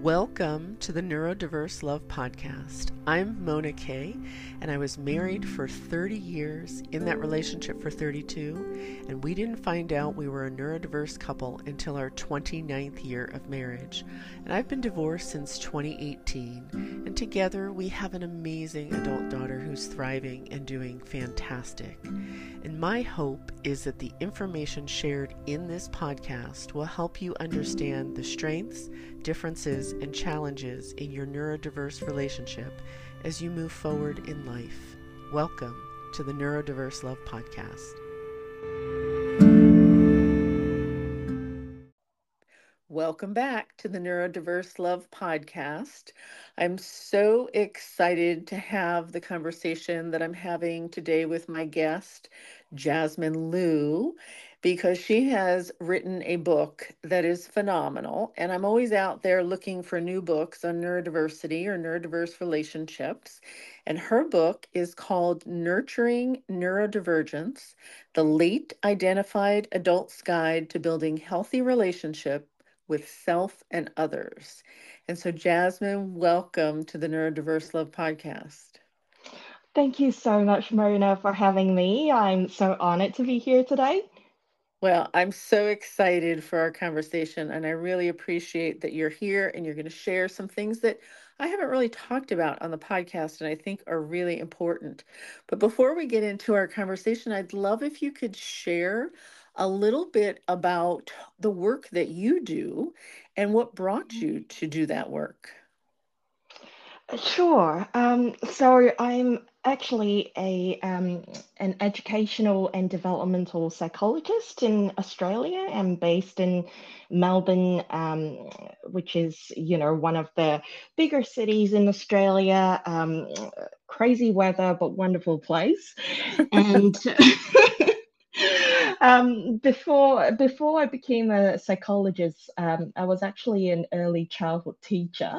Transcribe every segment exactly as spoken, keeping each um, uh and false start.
Welcome to the Neurodiverse Love Podcast. I'm Mona Kay, and I was married for thirty years, in that relationship for thirty-two, and we didn't find out we were a neurodiverse couple until our twenty-ninth year of marriage. And I've been divorced since twenty eighteen, and together we have an amazing adult daughter who's thriving and doing fantastic. And my hope is that the information shared in this podcast will help you understand the strengths, differences, and challenges in your neurodiverse relationship as you move forward in life. Welcome to the Neurodiverse Love Podcast. Welcome back to the Neurodiverse Love Podcast. I'm so excited to have the conversation that I'm having today with my guest, Jasmine Liu, because she has written a book that is phenomenal. And I'm always out there looking for new books on neurodiversity or neurodiverse relationships. And her book is called Nurturing Neurodivergence, the Late Identified Adult's Guide to Building Healthy Relationships with Self and Others. And so, Jasmine, welcome to the Neurodiverse Love Podcast. Thank you so much, Mona, for having me. I'm so honored to be here today. Well, I'm so excited for our conversation, and I really appreciate that you're here and you're going to share some things that I haven't really talked about on the podcast and I think are really important. But before we get into our conversation, I'd love if you could share a little bit about the work that you do and what brought you to do that work. Sure. Um, so I'm actually a um, an educational and developmental psychologist in Australia. I'm based in Melbourne, um, which is, you know, one of the bigger cities in Australia. Um, crazy weather, but wonderful place. And um, before before I became a psychologist, um, I was actually an early childhood teacher.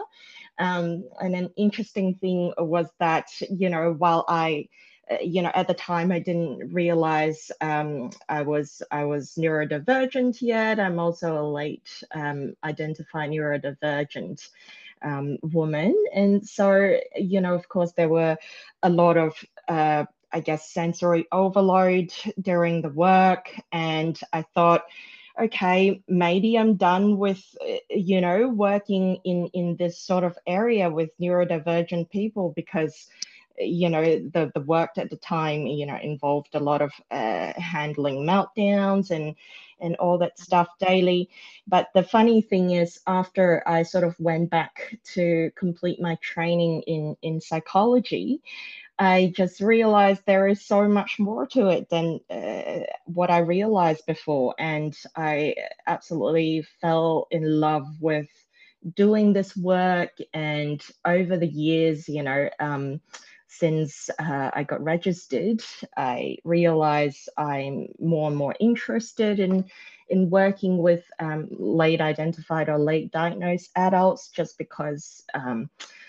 Um, and an interesting thing was that, you know, while I, uh, you know, at the time I didn't realize um, I was I was neurodivergent yet. I'm also a late um, identified neurodivergent um, woman, and so, you know, of course, there were a lot of uh, I guess sensory overload during the work, and I thought, okay, maybe I'm done with, uh, you know, working in in this sort of area with neurodivergent people, because, you know, the the work at the time, you know, involved a lot of uh, handling meltdowns and and all that stuff daily. But the funny thing is, after I sort of went back to complete my training in in psychology, I just realized there is so much more to it than uh, what I realized before. And I absolutely fell in love with doing this work. And over the years, you know, um, since uh, I got registered, I realized I'm more and more interested in in working with um, late identified or late diagnosed adults, just because um,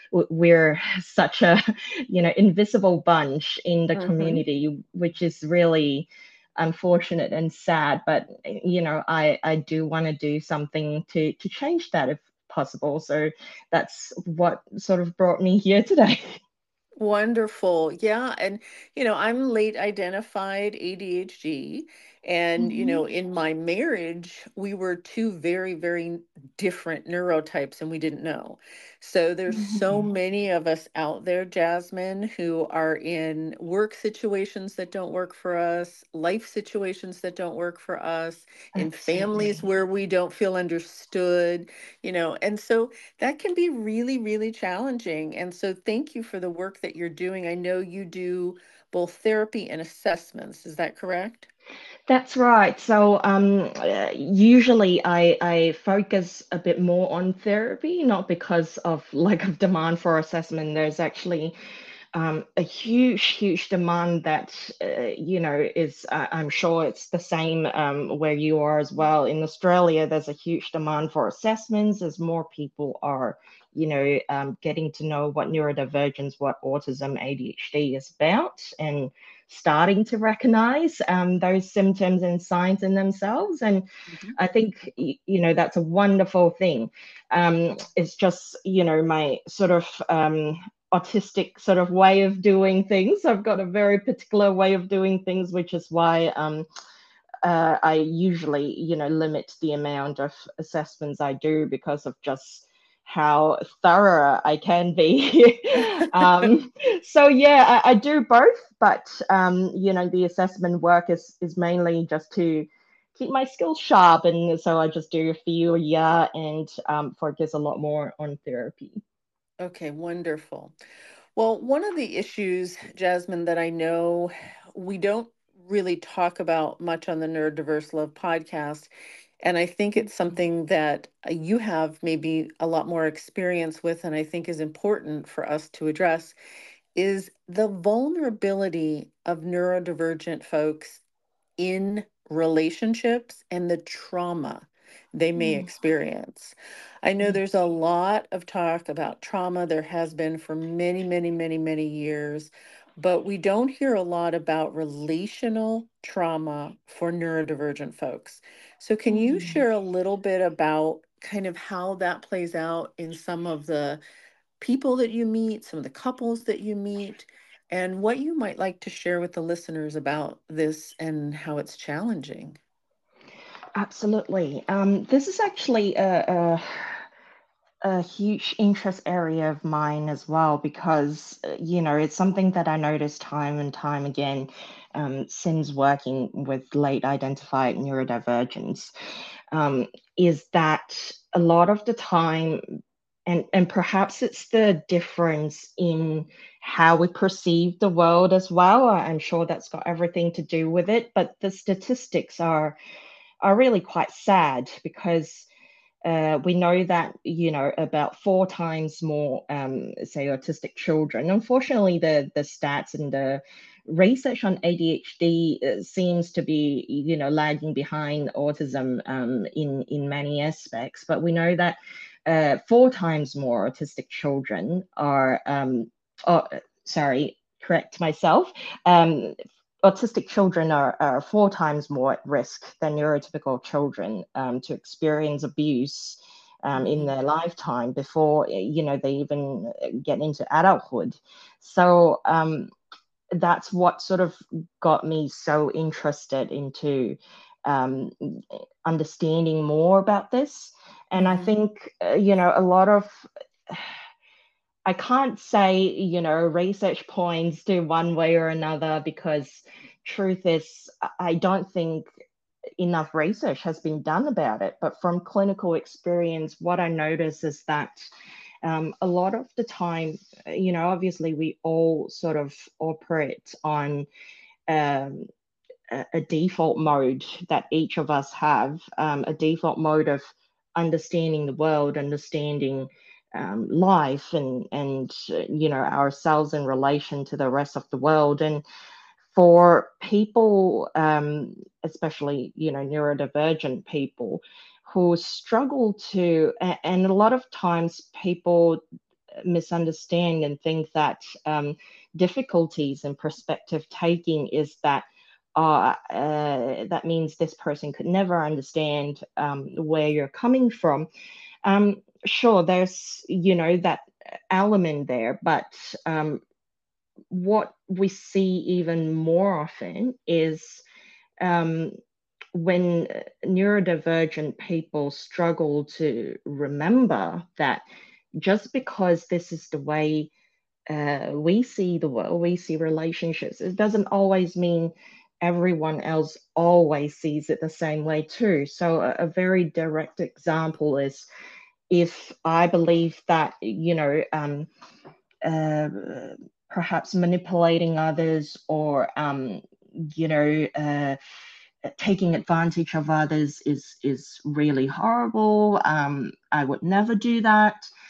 we're such a, you know, invisible bunch in the Mm-hmm. community, which is really unfortunate and sad. But, you know, I I do want to do something to to change that if possible. So that's what sort of brought me here today. Wonderful. Yeah. And, you know, I'm late identified A D H D. And, you Mhm. know, in my marriage, we were two very, very different neurotypes and we didn't know. So there's so Mhm. many of us out there, Jasmine, who are in work situations that don't work for us, life situations that don't work for us, in families Absolutely. where we don't feel understood, you know, and so that can be really, really challenging. And so thank you for the work that you're doing. I know you do both therapy and assessments. Is that correct? That's right. So um, uh, usually I, I focus a bit more on therapy, not because of lack of demand for assessment. There's actually um, a huge, huge demand that, uh, you know, is, uh, I'm sure it's the same um, where you are as well. In Australia, there's a huge demand for assessments as more people are, you know, um, getting to know what neurodivergence, what autism, A D H D is about, and starting to recognize um, those symptoms and signs in themselves. And Mhm. I think, you know, that's a wonderful thing. Um, it's just, you know, my sort of um, autistic sort of way of doing things. I've got a very particular way of doing things, which is why um, uh, I usually, you know, limit the amount of assessments I do because of just how thorough I can be. um, so yeah, I, I do both, but um, you know, the assessment work is is mainly just to keep my skills sharp, and so I just do a few a year and um, focus a lot more on therapy. Okay, wonderful. Well, one of the issues, Jasmine, that I know we don't really talk about much on the Neurodiverse Love podcast, and I think it's something that uh, you have maybe a lot more experience with, and I think is important for us to address, is the vulnerability of neurodivergent folks in relationships and the trauma they may Mm, experience. I know mm, there's a lot of talk about trauma. There has been for many, many, many, many years, but we don't hear a lot about relational trauma for neurodivergent folks. So, can you mm. share a little bit about kind of how that plays out in some of the people that you meet, some of the couples that you meet, and what you might like to share with the listeners about this and how it's challenging? Absolutely. Um, this is actually a, a, a huge interest area of mine as well because, uh, you know, it's something that I notice time and time again um, since working with late identified neurodivergence, um, is that a lot of the time, and, and perhaps it's the difference in how we perceive the world as well. I'm sure that's got everything to do with it, but the statistics are are really quite sad because uh, we know that you know about four times more, um, say, autistic children. Unfortunately, the the stats and the research on A D H D uh, seems to be you know lagging behind autism um, in in many aspects. But we know that uh, four times more autistic children are, um, oh, sorry, correct myself. Um, autistic children are, are four times more at risk than neurotypical children um, to experience abuse um, in Mhm. their lifetime before you know they even get into adulthood. So um, that's what sort of got me so interested into um, understanding more about this. And I Mhm. think uh, you know a lot of I can't say, you know, research points to one way or another because truth is, I don't think enough research has been done about it. But from clinical experience, what I notice is that um, a lot of the time, you know, obviously we all sort of operate on um, a, a default mode that each of us have, um, a default mode of understanding the world, understanding um, life, and and uh, you know ourselves in relation to the rest of the world. And for people, um, especially you know neurodivergent people, who struggle to, and a lot of times people misunderstand and think that um, difficulties in perspective taking is that uh, uh, that means this person could never understand um, where you're coming from. Um, sure, there's you know that element there, but um, what we see even more often is um, when neurodivergent people struggle to remember that just because this is the way uh, we see the world, we see relationships, it doesn't always mean everyone else always sees it the same way too. So a, a very direct example is if I believe that, you know, um, uh, perhaps manipulating others or, um, you know, uh, taking advantage of others is is really horrible. Um, I would never do that.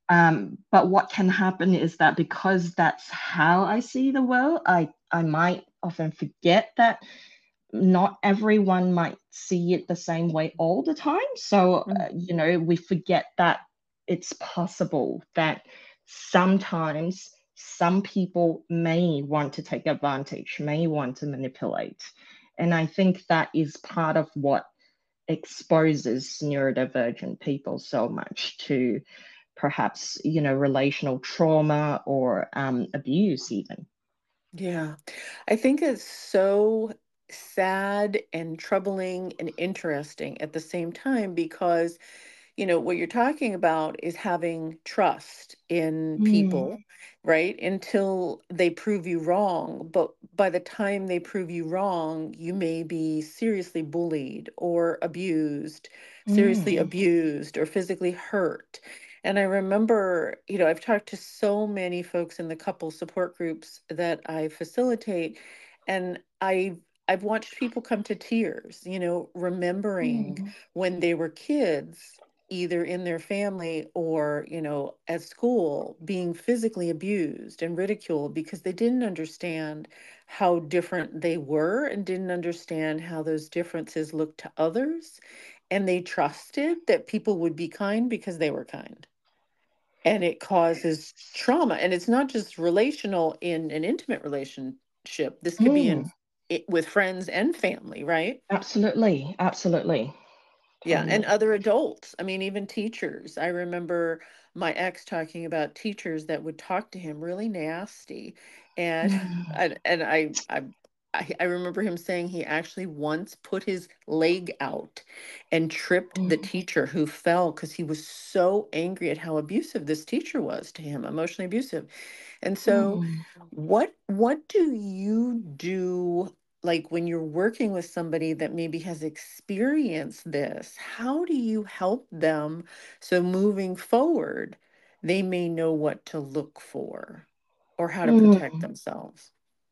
Um, but what can happen is that because that's how I see the world, I, I might often forget that not everyone might see it the same way all the time. So, uh, you know, we forget that it's possible that sometimes some people may want to take advantage, may want to manipulate. And I think that is part of what exposes neurodivergent people so much to perhaps, you know, relational trauma or um, abuse, even. Yeah, I think it's so sad and troubling and interesting at the same time because, you know, what you're talking about is having trust in Mm, people, right? Until they prove you wrong. But by the time they prove you wrong, you may be seriously bullied or abused, seriously mm, abused or physically hurt. And I remember, you know, I've talked to so many folks in the couple support groups that I facilitate, and I I've watched people come to tears, you know, remembering mm, when they were kids, either in their family or, you know, at school, being physically abused and ridiculed because they didn't understand how different they were and didn't understand how those differences looked to others. And they trusted that people would be kind because they were kind. And it causes trauma. And it's not just relational in an intimate relationship. This could be in mm. it with friends and family, right? Absolutely, absolutely, Yeah, and totally. other adults. I mean, even teachers. I remember my ex talking about teachers that would talk to him really nasty, and Mm, and, and I, I I I remember him saying he actually once put his leg out and tripped the mm, teacher who fell because he was so angry at how abusive this teacher was to him, emotionally abusive. And so mm, what what do you do like when you're working with somebody that maybe has experienced this? How do you help them so moving forward they may know what to look for or how to protect mm, themselves?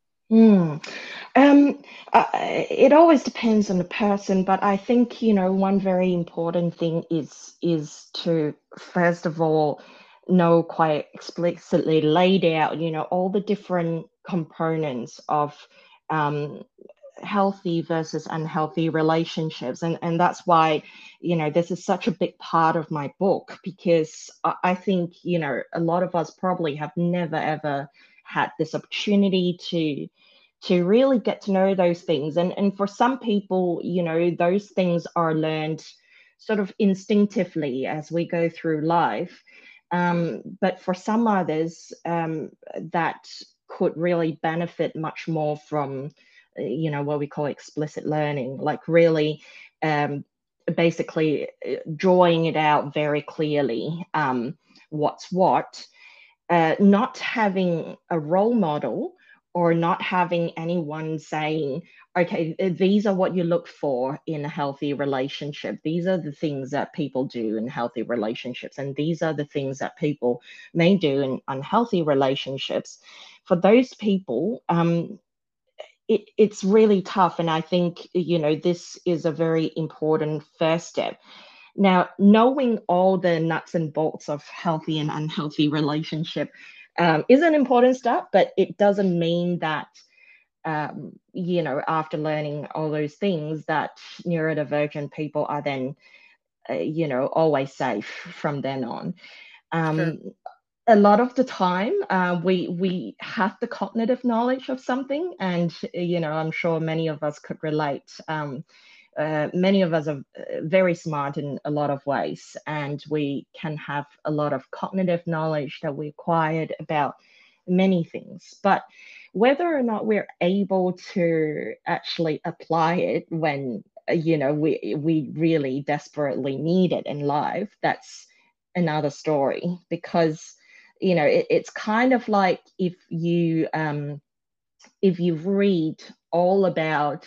mm. Um, uh, it always depends on the person, but I think, you know, one very important thing is is to first of all know quite explicitly laid out, you know, all the different components of um, healthy versus unhealthy relationships, and and that's why, you know, this is such a big part of my book, because I, I think, you know, a lot of us probably have never ever had this opportunity to to really get to know those things. And and for some people, you know, those things are learned sort of instinctively as we go through life. Um, but for some others, um, that could really benefit much more from, uh, you know, what we call explicit learning, like really um, basically uh, drawing it out very clearly, um, what's what, uh, not having a role model or not having anyone saying, okay, these are what you look for in a healthy relationship. These are the things that people do in healthy relationships, and these are the things that people may do in unhealthy relationships. For those people, um, it, it's really tough. And I think, you know, this is a very important first step. Now, knowing all the nuts and bolts of healthy and unhealthy relationship um, is an important step, but it doesn't mean that, um, you know, after learning all those things, that neurodivergent people are then, uh, you know, always safe from then on. Sure. Um, a lot of the time, uh, we we have the cognitive knowledge of something, and you know, I'm sure many of us could relate. Um, uh, many of us are uh, very smart in a lot of ways, and we can have a lot of cognitive knowledge that we acquired about many things. But whether or not we're able to actually apply it when, uh, you know, we we really desperately need it in life, that's another story. Because, you know, it, it's kind of like if you um, if you read all about,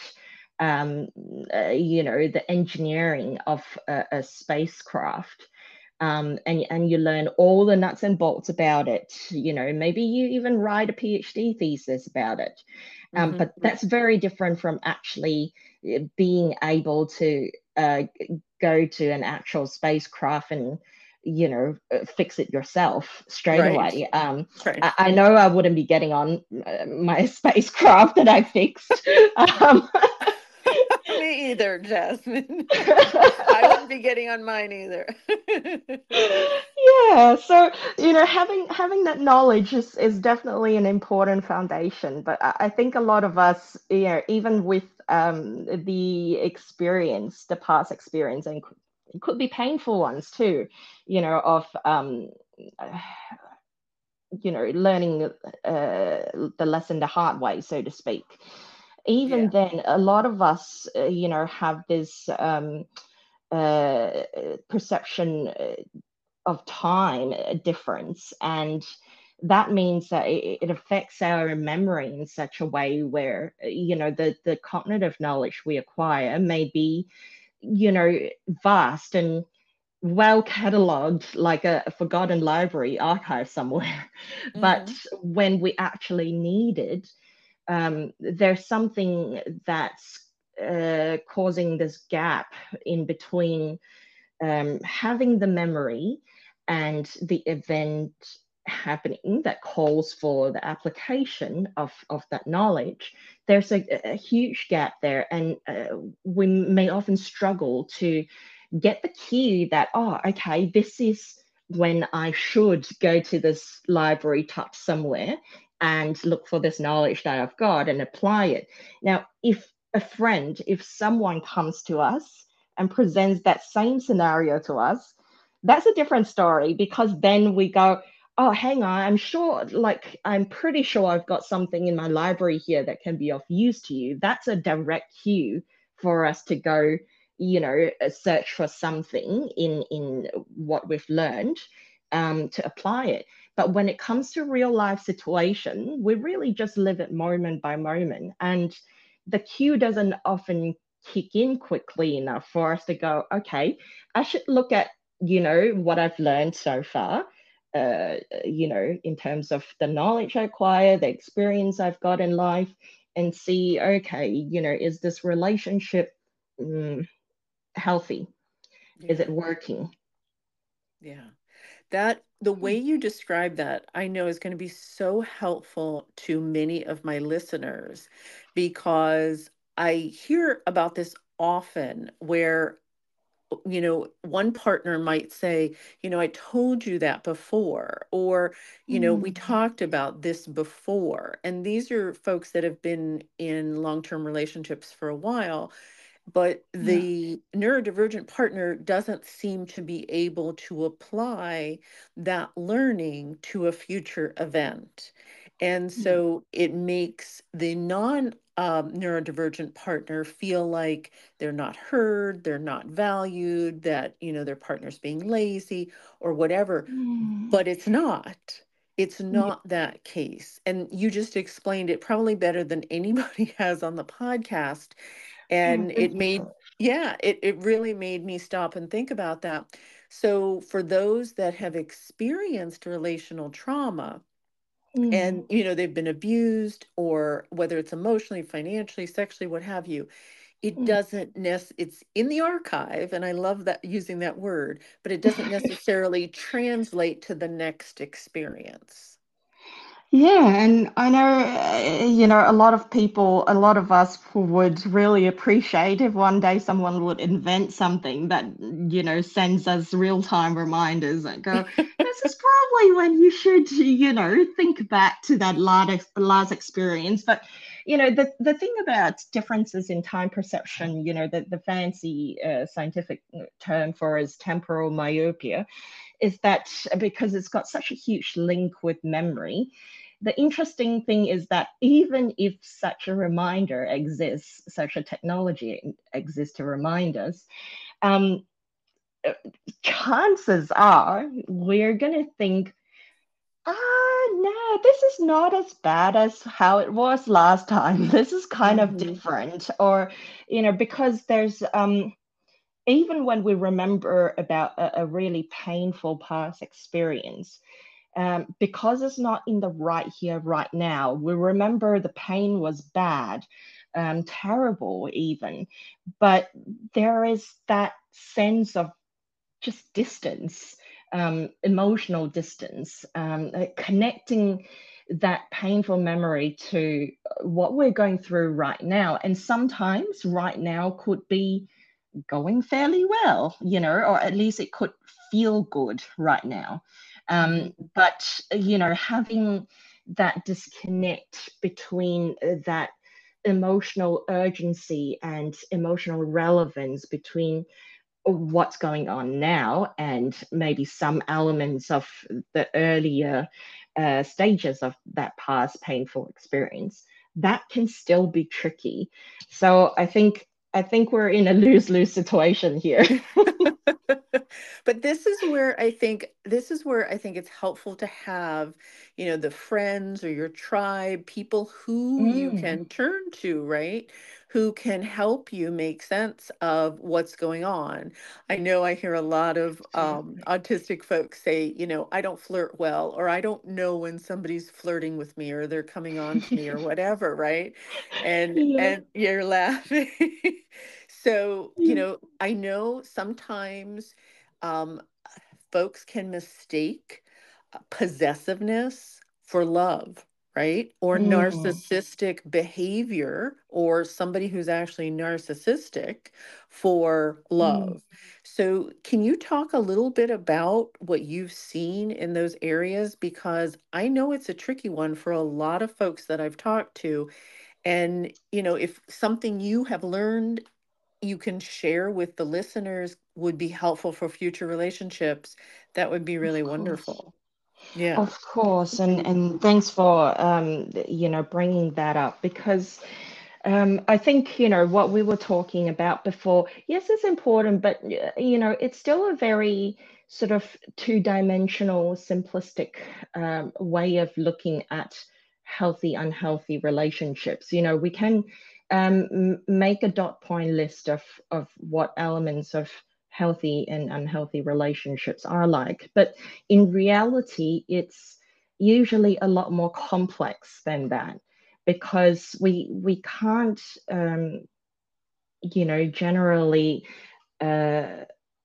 um, uh, you know, the engineering of a, a spacecraft, um, and and you learn all the nuts and bolts about it. You know, maybe you even write a PhD thesis about it. Um, Hmm. but that's very different from actually uh, being able to uh, go to an actual spacecraft and you know, uh, fix it yourself straight Right. away. Um, Right. I, I know I wouldn't be getting on uh, my spacecraft that I fixed. Um, Me either, Jasmine. I wouldn't be getting on mine either. yeah, so you know, having having that knowledge is is definitely an important foundation. But I, I think a lot of us, you know, even with um the experience, the past experience, and it could be painful ones too, you know, of um you know, learning uh, the lesson the hard way, so to speak. Even Yeah. then, a lot of us, uh, you know, have this um, uh, perception uh, of time uh, difference, and that means that it, it affects our memory in such a way where, uh, you know, the the cognitive knowledge we acquire may be, you know, vast and well cataloged like a, a forgotten library archive somewhere. But Hmm. when we actually need it, um, there's something that's uh, causing this gap in between um, having the memory and the event happening that calls for the application of, of that knowledge. There's a, a huge gap there, and uh, we may often struggle to get the cue that, oh, okay, this is when I should go to this library tucked somewhere and look for this knowledge that I've got and apply it. Now, if a friend, if someone comes to us and presents that same scenario to us, that's a different story, because then we go, oh, hang on, I'm sure, like, I'm pretty sure I've got something in my library here that can be of use to you. That's a direct cue for us to go, you know, search for something in in what we've learned, um, to apply it. But when it comes to real life situation, we really just live it moment by moment, and the cue doesn't often kick in quickly enough for us to go, okay, I should look at, you know, what I've learned so far, uh, you know, in terms of the knowledge I acquire, the experience I've got in life, and see, okay, you know, is this relationship mm, healthy? Is Yeah. it working? Yeah. That the way you describe that, I know is going to be so helpful to many of my listeners because I hear about this often where, you know, one partner might say, you know, I told you that before, or, you know, we Mm, talked about this before. And these are folks that have been in long-term relationships for a while, but yeah. the neurodivergent partner doesn't seem to be able to apply that learning to a future event. And Mm, so it makes the non um, neurodivergent partner feel like they're not heard, they're not valued, that, you know, their partner's being lazy or whatever. mm, But it's not. It's yeah. not that case. And you just explained it probably better than anybody has on the podcast, Oh, and thank it you so made, much. yeah, it, it really made me stop and think about that. So for those that have experienced relational trauma, Mm, and you know they've been abused, or whether it's emotionally, financially, sexually, what have you, it mm. doesn't nec- it's in the archive, and I love that, using that word, but it doesn't necessarily translate to the next experience. Yeah, and I know, uh, you know, a lot of people, a lot of us who would really appreciate if one day someone would invent something that, you know, sends us real-time reminders and go, this is probably when you should, you know, think back to that last, last experience. But, you know, the, the thing about differences in time perception, you know, the, the fancy uh, scientific term for is temporal myopia, is that because it's got such a huge link with memory, the interesting thing is that even if such a reminder exists, such a technology exists to remind us, um, chances are we're going to think, ah, no, this is not as bad as how it was last time. This is kind of Hmm. different. Or, you know, because there's, um, even when we remember about a, a really painful past experience, um, because it's not in the right here, right now, we remember the pain was bad, um, terrible even, but there is that sense of just distance um, emotional distance, um, uh, connecting that painful memory to what we're going through right now. And sometimes right now could be going fairly well, you know, or at least it could feel good right now. Um, Mm-hmm. but, you know, having that disconnect between uh, that emotional urgency and emotional relevance between what's going on now and maybe some elements of the earlier uh, stages of that past painful experience, that can still be tricky. So I think I think we're in a lose-lose situation here. But this is where I think this is where I think it's helpful to have, you know, the friends or your tribe, people who you Mm, can turn to, right? Who can help you make sense of what's going on. I know I hear a lot of um, absolutely. autistic folks say, you know, I don't flirt well, or I don't know when somebody's flirting with me, or they're coming on to me, or whatever, right? And Yeah, and you're laughing. So, you yeah. know, I know sometimes um, folks can mistake uh, possessiveness for love, right? Or Mm, narcissistic behavior, or somebody who's actually narcissistic for mm. love. So, can you talk a little bit about what you've seen in those areas? Because I know it's a tricky one for a lot of folks that I've talked to. And, you know, if something you have learned you can share with the listeners would be helpful for future relationships, that would be Of really course. wonderful. Yeah. Of course, and and thanks for um, you know, bringing that up because um, I think, you know, what we were talking about before, yes, it's important, but uh, you know, it's still a very sort of two-dimensional, simplistic um, way of looking at healthy, unhealthy relationships. You know, we can um, m- make a dot point list of of what elements of healthy and unhealthy relationships are like, but in reality, it's usually a lot more complex than that because we we can't um, you know, generally uh,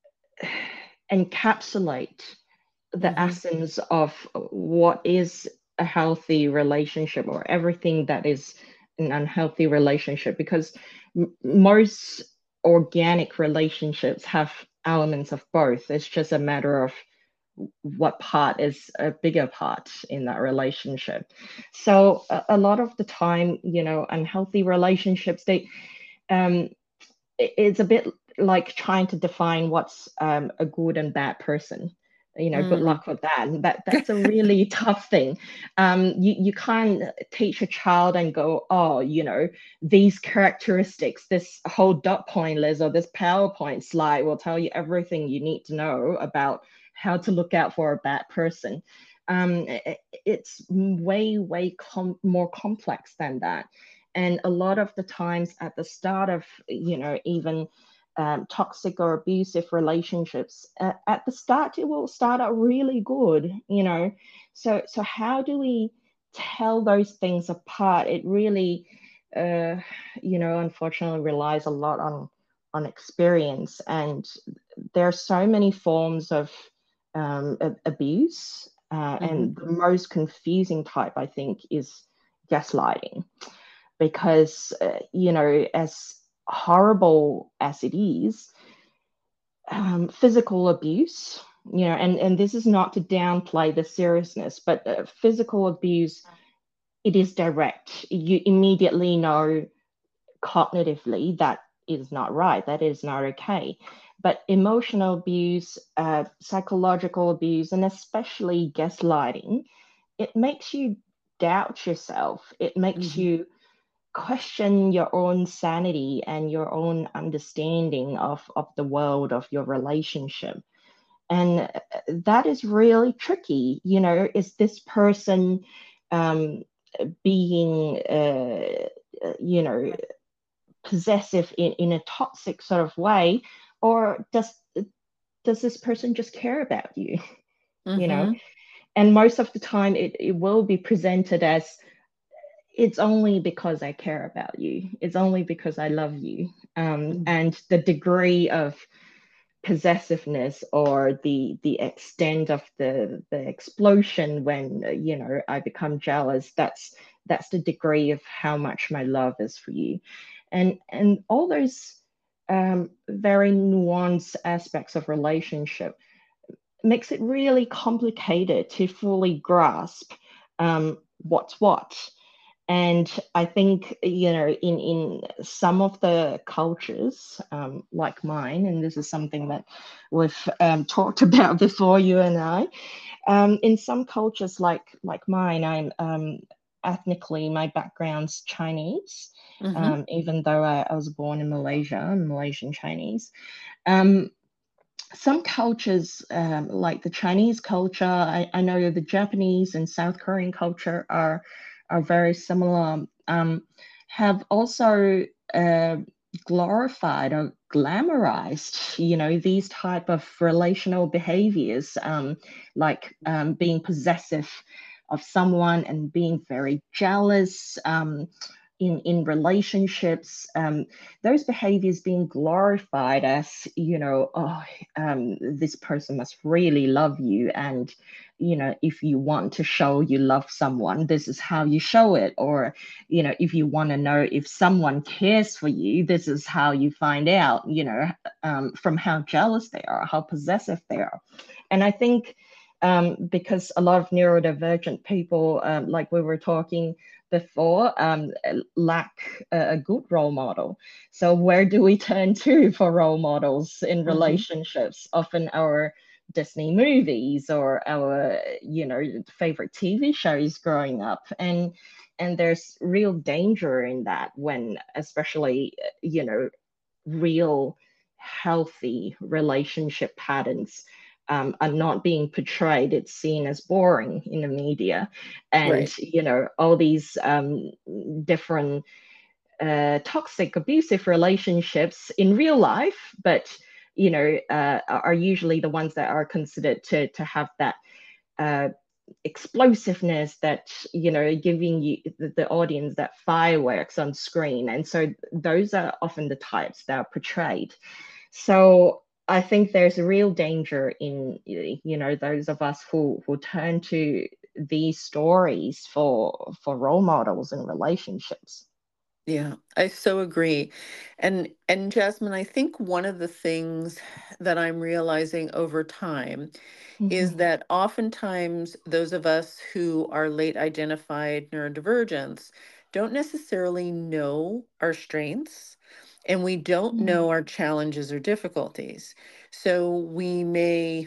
encapsulate the Mm-hmm. essence of what is a healthy relationship or everything that is an unhealthy relationship because m- most organic relationships have elements of both. It's just a matter of what part is a bigger part in that relationship. So a, a lot of the time, you know, unhealthy relationships, they um it's a bit like trying to define what's um, a good and bad person. You know, good Mm. luck with that. That that's a really tough thing. Um, you you can't teach a child and go, oh, you know, these characteristics, this whole dot point list or this PowerPoint slide will tell you everything you need to know about how to look out for a bad person. Um, it, it's way way com- more complex than that. And a lot of the times at the start of, you know, even um, toxic or abusive relationships, uh, at the start it will start out really good, you know. So so how do we tell those things apart? It really, uh, you know, unfortunately relies a lot on on experience, and there are so many forms of um, abuse, uh, Mm-hmm. and the most confusing type, I think, is gaslighting because uh, you know, as horrible as it is, um, physical abuse, you know, and and this is not to downplay the seriousness, but uh, physical abuse, it is direct. You immediately know cognitively that is not right, that is not okay. But emotional abuse, uh, psychological abuse, and especially gaslighting, it makes you doubt yourself. It makes Mm-hmm. you question your own sanity and your own understanding of, of the world, of your relationship. And uh, that is really tricky. You know, is this person um, being, uh, uh, you know, possessive in, in a toxic sort of way, or does does this person just care about you? You know, Mm-hmm. and most of the time it, it will be presented as it's only because I care about you. It's only because I love you. Um, and the degree of possessiveness or the the extent of the the explosion when uh, you know I become jealous. That's that's the degree of how much my love is for you, and and all those um, very nuanced aspects of relationship makes it really complicated to fully grasp um, what's what. And I think, you know, in, in some of the cultures um, like mine, and this is something that we've um, talked about before, you and I, um, in some cultures like like mine, I'm um, ethnically, my background's Chinese, Mm-hmm. um, even though I, I was born in Malaysia, I'm Malaysian Chinese. Um, some cultures, um, like the Chinese culture, I, I know the Japanese and South Korean culture are are very similar. Um, have also uh, glorified or glamorized, you know, these type of relational behaviors, um, like um, being possessive of someone and being very jealous. Um, in, in relationships, um, those behaviors being glorified as, you know, oh, um, this person must really love you. And, you know, if you want to show you love someone, this is how you show it. Or, you know, if you want to know if someone cares for you, this is how you find out, you know, um, from how jealous they are, how possessive they are. And I think um, because a lot of neurodivergent people, um, like we were talking before, um, lack a, a good role model. So where do we turn to for role models in Mm-hmm. relationships? Often our Disney movies or our, you know, favorite T V shows growing up. And and there's real danger in that when, especially, you know, real healthy relationship patterns um, are not being portrayed. It's seen as boring in the media, and Right. you know all these um, different uh, toxic, abusive relationships in real life, but you know uh, are usually the ones that are considered to to have that uh, explosiveness, that you know giving you the, the audience that fireworks on screen. And so those are often the types that are portrayed. So I think there's a real danger in, you know, those of us who who turn to these stories for for role models in relationships. Yeah, I so agree. And and Jasmine, I think one of the things that I'm realizing over time is Mhm. that oftentimes those of us who are late identified neurodivergents don't necessarily know our strengths, and we don't Mhm. know our challenges or difficulties. So we may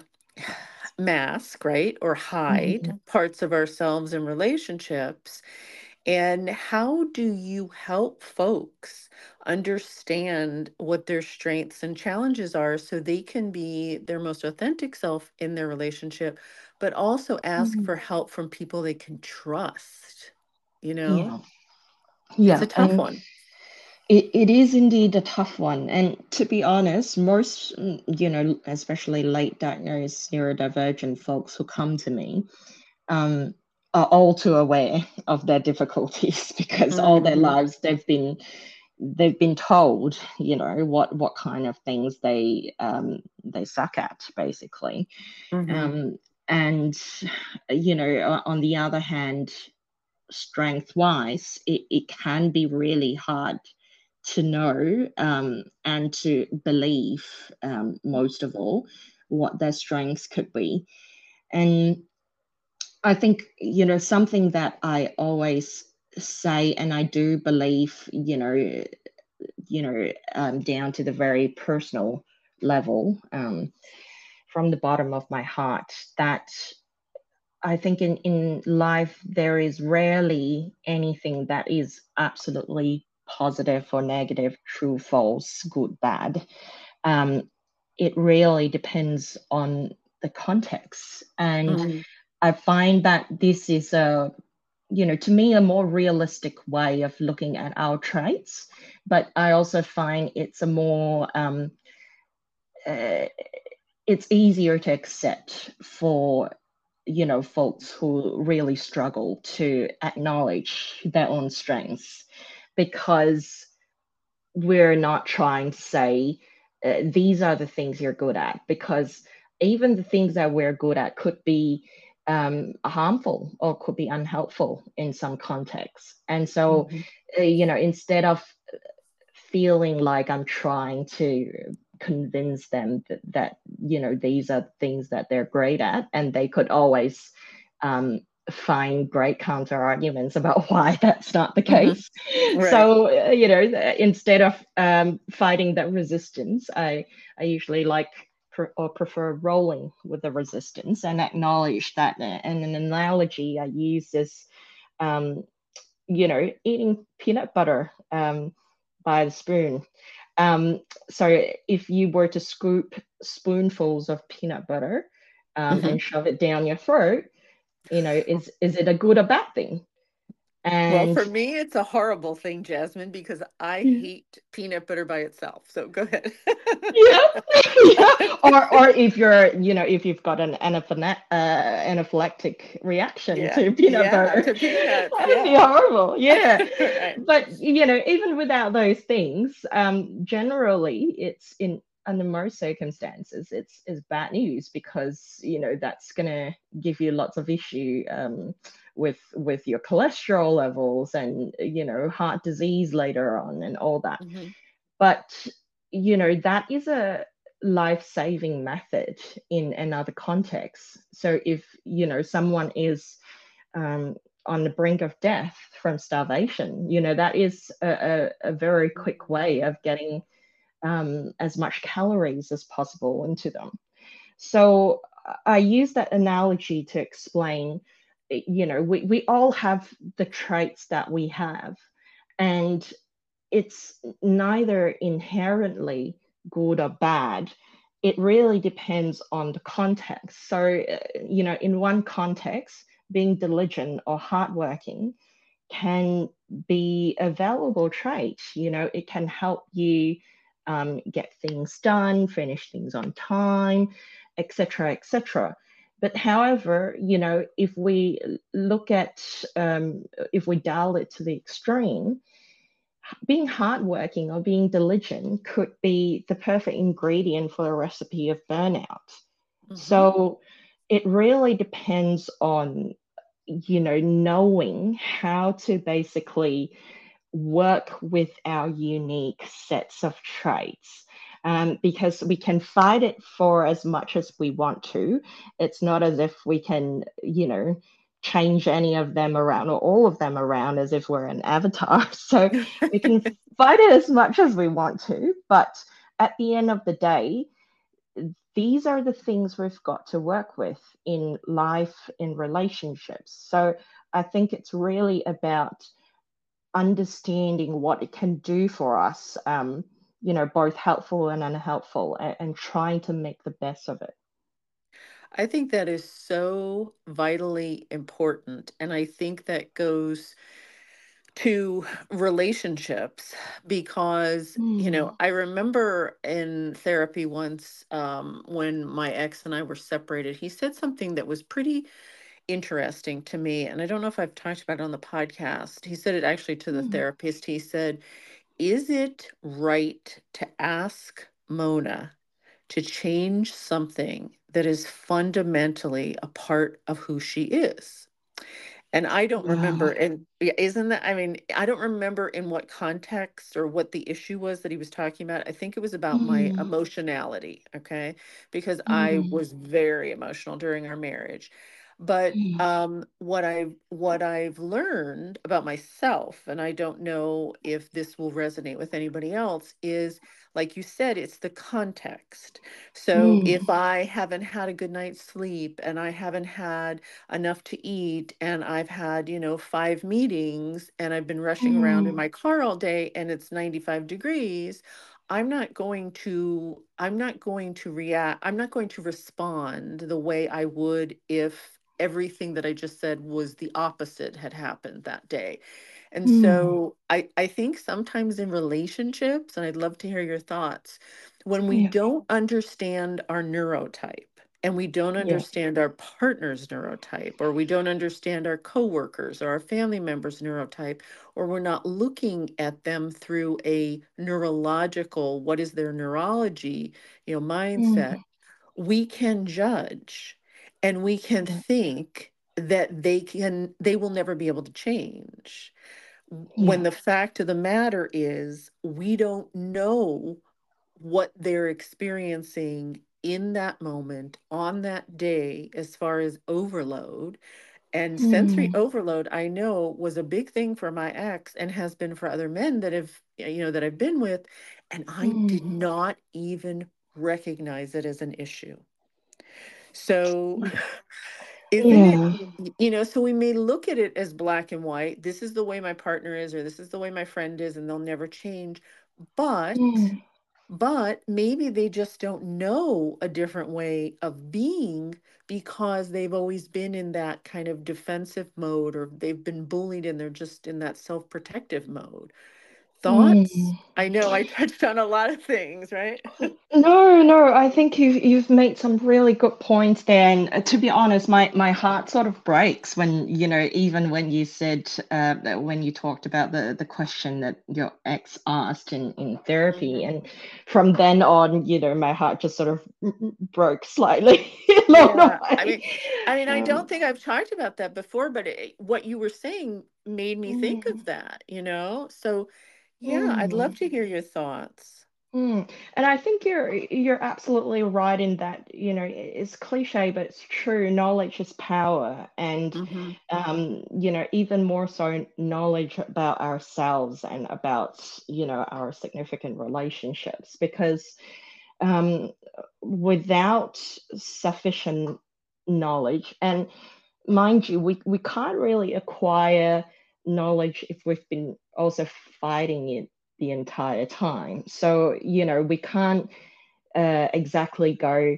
mask, right, or hide Mhm. parts of ourselves in relationships. And how do you help folks understand what their strengths and challenges are so they can be their most authentic self in their relationship, but also ask Mhm. for help from people they can trust? You know, Yeah, it's a yeah, tough and one. it, it is indeed a tough one. And to be honest, most, mm, you know, especially late diagnosed neurodivergent folks who come to me, um, are all too aware of their difficulties because all their Hmm. lives they've been they've been told, you know, what what kind of things they um, they suck at, basically. Hmm. Um, and you know, on the other hand, strength wise, it, it can be really hard to know um, and to believe, um, most of all, what their strengths could be. And I think, you know, something that I always say, and I do believe, you know, you know, um, down to the very personal level, um, from the bottom of my heart, that I think in, in life there is rarely anything that is absolutely positive or negative, true, false, good, bad. Um, it really depends on the context. And Hmm. I find that this is a, you know, to me, a more realistic way of looking at our traits. But I also find it's a more, um, uh, it's easier to accept for, you know, folks who really struggle to acknowledge their own strengths, because we're not trying to say uh, these are the things you're good at, because even the things that we're good at could be um, harmful or could be unhelpful in some contexts. And so, Mhm. uh, you know, instead of feeling like I'm trying to convince them that, that you know, these are things that they're great at, and they could always um, find great counter arguments about why that's not the Mhm. case. Right. So, uh, you know, instead of um, fighting that resistance, I, I usually like pre- or prefer rolling with the resistance and acknowledge that. And an analogy I use is, um, you know, eating peanut butter um, by the spoon. Um, so if you were to scoop spoonfuls of peanut butter um, Mhm. and shove it down your throat, you know, is is it a good or bad thing? Well, And for me, it's a horrible thing, Jasmine, because I hate peanut butter by itself. So go ahead. yeah, yeah. Or or if you're, you know, if you've got an anaphylactic, uh, anaphylactic reaction Yeah, to peanut yeah, butter, to peanuts, that'd be yeah. horrible. Yeah. Right. But you know, even without those things, um, generally it's in under most circumstances it's is bad news, because you know that's gonna give you lots of issue um with with your cholesterol levels, and you know, heart disease later on and all that. Hmm. But you know, that is a life-saving method in another context. So if you know someone is um, on the brink of death from starvation, you know, that is a, a, a very quick way of getting um, as much calories as possible into them. So I use that analogy to explain, you know, we, we all have the traits that we have, and it's neither inherently good or bad. It really depends on the context. So, uh, you know, in one context, being diligent or hardworking can be a valuable trait. You know, it can help you um, get things done, finish things on time, et cetera, et cetera. But however, you know, if we look at, um, if we dial it to the extreme, being hardworking or being diligent could be the perfect ingredient for a recipe of burnout. Hmm. So it really depends on, you know, knowing how to basically work with our unique sets of traits. Um, because we can fight it for as much as we want to. It's not as if we can, you know, change any of them around or all of them around as if we're an avatar. So we can fight it as much as we want to. But at the end of the day, these are the things we've got to work with in life, in relationships. So I think it's really about understanding what it can do for us, um, you know, both helpful and unhelpful, and, and trying to make the best of it. I think that is so vitally important. And I think that goes to relationships because, you Mm, know, I remember in therapy once um, when my ex and I were separated, he said something that was pretty interesting to me. And I don't know if I've talked about it on the podcast. He said it actually to the mm, therapist. He said, is it right to ask Mona to change something that is fundamentally a part of who she is? And I don't remember, yeah. and yeah, isn't that, I mean, I don't remember in what context or what the issue was that he was talking about. I think it was about my Mm, emotionality, okay? Because I mm, was very emotional during our marriage. But mm, um, what I've what I've learned about myself, and I don't know if this will resonate with anybody else, is like you said, it's the context. So mm, if I haven't had a good night's sleep and I haven't had enough to eat and I've had, you know, five meetings and I've been rushing around in mm, my car all day and it's ninety-five degrees, I'm not going to I'm not going to react I'm not going to respond the way I would if everything that I just said was the opposite had happened that day. And mm, so I I think sometimes in relationships, and I'd love to hear your thoughts, when we yeah. don't understand our neurotype, and we don't Yeah. understand our partner's neurotype, or we don't understand our coworkers or our family members' neurotype, or we're not looking at them through a neurological, what is their neurology, you know, mindset, Mm, we can judge and we can yeah. think that they can they will never be able to change, when Yeah. the fact of the matter is we don't know what they're experiencing in that moment on that day as far as overload. And sensory Mm, overload, I know, was a big thing for my ex and has been for other men that have, you know, that I've been with. And I did mm, not even recognize it as an issue. So, isn't it, yeah. y- you know, so we may look at it as black and white. This is the way my partner is, or this is the way my friend is, and they'll never change. But Mm, but maybe they just don't know a different way of being because they've always been in that kind of defensive mode, or they've been bullied and they're just in that self-protective mode. Thoughts? mm. I know I touched on a lot of things, right? No, no, I think you've you've made some really good points there. And uh, to be honest, my my heart sort of breaks when, you know, even when you said uh, that when you talked about the the question that your ex asked in in therapy, Hmm. and from then on, you know, my heart just sort of broke slightly along the Yeah. I way. mean, I mean, I don't Um, think I've talked about that before, but it, what you were saying made me think of mm, that, you know? So, yeah, I'd love mm. to hear your thoughts. Mm. And I think you're you're absolutely right in that, you know, it's cliche, but it's true. Knowledge is power, and Hmm. um, you know, even more so, knowledge about ourselves and about, you know, our significant relationships. Because um, without sufficient knowledge, and mind you, we we can't really acquire knowledge if we've been also fighting it the entire time. So, you know, we can't uh, exactly go,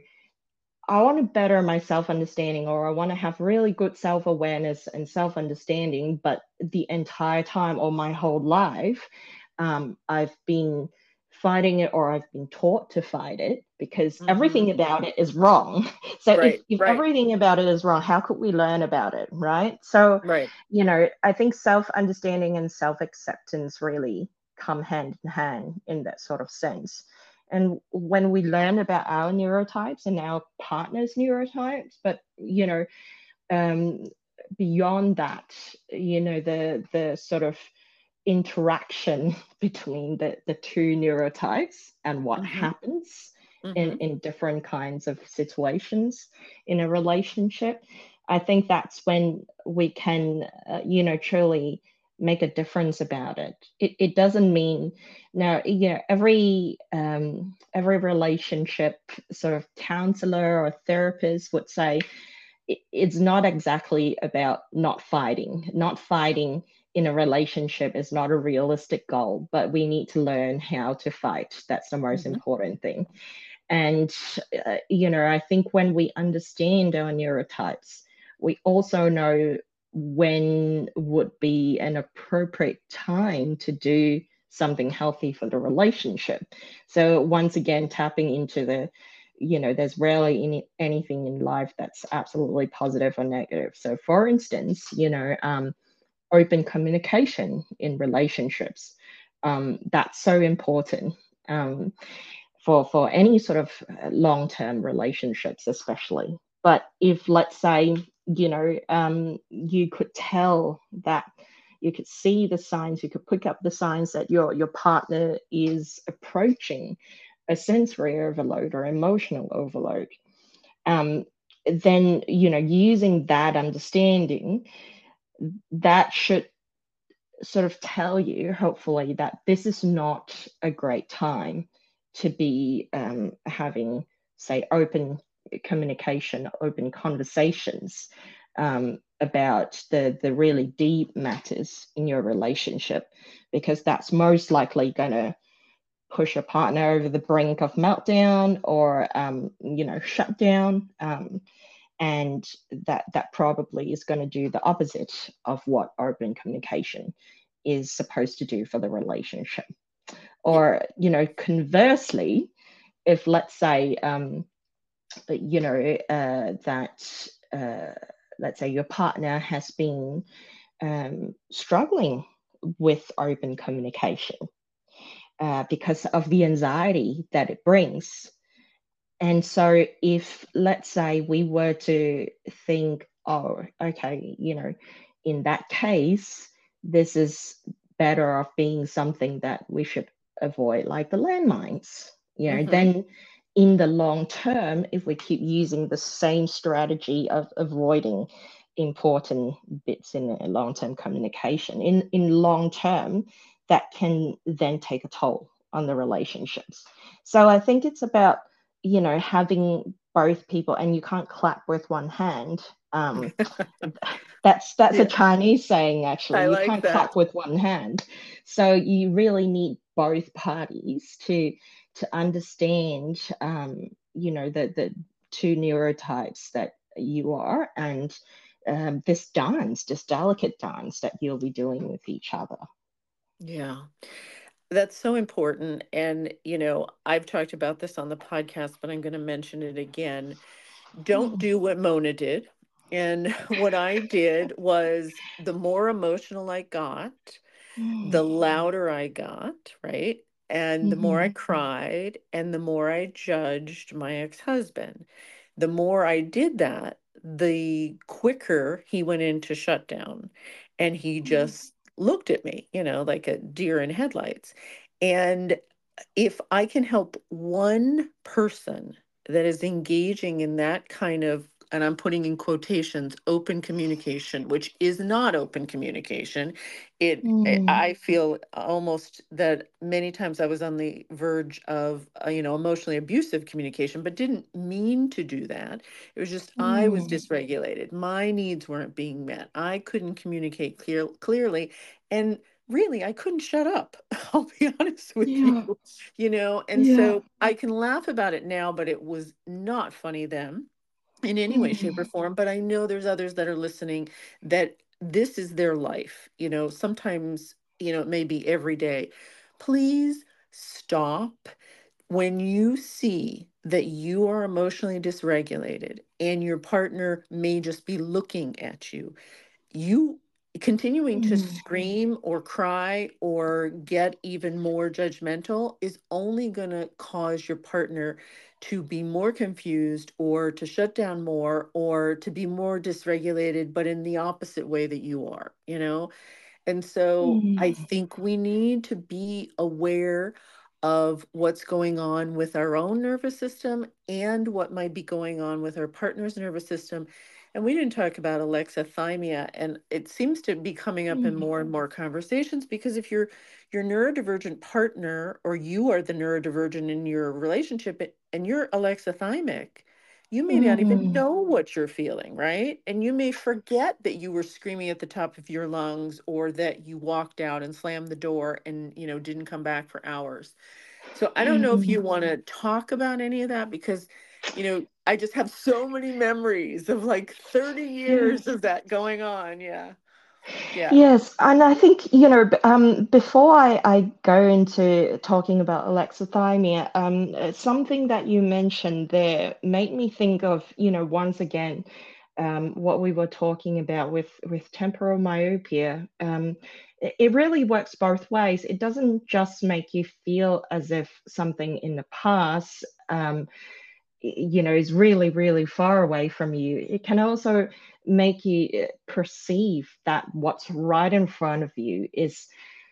I want to better my self understanding, or I want to have really good self awareness and self understanding, but the entire time or my whole life, um, I've been fighting it, or I've been taught to fight it because Hmm. everything about it is wrong. So if, Right, if right, everything about it is wrong, how could we learn about it? Right. So, right. you know, I think self understanding and self acceptance really come hand in hand in that sort of sense. And when we learn about our neurotypes and our partner's neurotypes, but you know, um, beyond that, you know, the the sort of interaction between the the two neurotypes and what Hmm. happens in Hmm. in different kinds of situations in a relationship, I think that's when we can, uh, you know, truly make a difference about it. It, it doesn't mean now, you know, every um, every relationship sort of counselor or therapist would say it, it's not exactly about not fighting. Not fighting in a relationship is not a realistic goal, but we need to learn how to fight. That's the most Hmm. important thing. And, uh, you know, I think when we understand our neurotypes, we also know when would be an appropriate time to do something healthy for the relationship. So, once again, tapping into the, you know, there's rarely any, anything in life that's absolutely positive or negative. So, for instance, you know, um, open communication in relationships. Um, that's so important. Um, for for any sort of long-term relationships especially. But if, let's say, you know, um, you could tell that, you could see the signs, you could pick up the signs that your your partner is approaching a sensory overload or emotional overload, um, then, you know, using that understanding, that should sort of tell you, hopefully, that this is not a great time to be um, having, say, open communication, open conversations um, about the, the really deep matters in your relationship, because that's most likely going to push a partner over the brink of meltdown or, um, you know, shutdown. Um, and that that probably is going to do the opposite of what open communication is supposed to do for the relationship. Yeah. Or, you know, conversely, if, let's say, um, you know, uh, that, uh, let's say your partner has been um, struggling with open communication uh, because of the anxiety that it brings. And so, if let's say we were to think, oh, okay, you know, in that case, this is better off being something that we should avoid, like the landmines, you know, Mm-hmm. then in the long term, if we keep using the same strategy of avoiding important bits in long term communication, in, in long term, that can then take a toll on the relationships. So I think it's about, you know, having both people, and you can't clap with one hand. Um, that's that's a Yeah, Chinese saying, actually. I You like can't that. clap with one hand. So you really need both parties to to understand, um, you know, the the two neurotypes that you are, and um, this dance, this delicate dance that you'll be doing with each other. Yeah. That's so important. And, you know, I've talked about this on the podcast, but I'm going to mention it again. Don't Mm, do what Mona did. And what I did was the more emotional I got, mm, the louder I got, right? And the more I mhm, cried and the more I judged my ex-husband. The more I did that, the quicker he went into shutdown. And he mm, just looked at me, you know, like a deer in headlights. And if I can help one person that is engaging in that kind of, and I'm putting in quotations, open communication, which is not open communication. It, I mm, I feel almost that many times I was on the verge of, uh, you know, emotionally abusive communication, but didn't mean to do that. It was just I was mm. dysregulated. My needs weren't being met. I couldn't communicate clear, clearly. And really, I couldn't shut up. I'll be honest with you, Yeah, you know, and yeah. so I can laugh about it now, but it was not funny then in any way, shape, or Mm, form. But I know there's others that are listening that this is their life. You know, sometimes, you know, it may be every day. Please stop when you see that you are emotionally dysregulated and your partner may just be looking at you, you continuing to mm, scream or cry or get even more judgmental is only going to cause your partner to be more confused or to shut down more or to be more dysregulated, but in the opposite way that you are, you know? And so I mm, think we need to be aware of what's going on with our own nervous system and what might be going on with our partner's nervous system. And we didn't talk about alexithymia, and it seems to be coming up in mm, more and more conversations because if you're your neurodivergent partner or you are the neurodivergent in your relationship a- and you're alexithymic, you may not even mm, know what you're feeling, right? And you may forget that you were screaming at the top of your lungs or that you walked out and slammed the door and, you know, didn't come back for hours. So I don't know if mm. you want to talk about any of that because, you know, I just have so many memories of like thirty Yeah. years of that going on. Yeah. Yeah. Yes, and I think, you know, b- um, before I, I go into talking about alexithymia, um, uh, something that you mentioned there made me think of, you know, once again, um, what we were talking about with with temporal myopia. Um, it, it really works both ways. It doesn't just make you feel as if something in the past, um, you know, is really, really far away from you. It can also make you uh, perceive that what's right in front of you is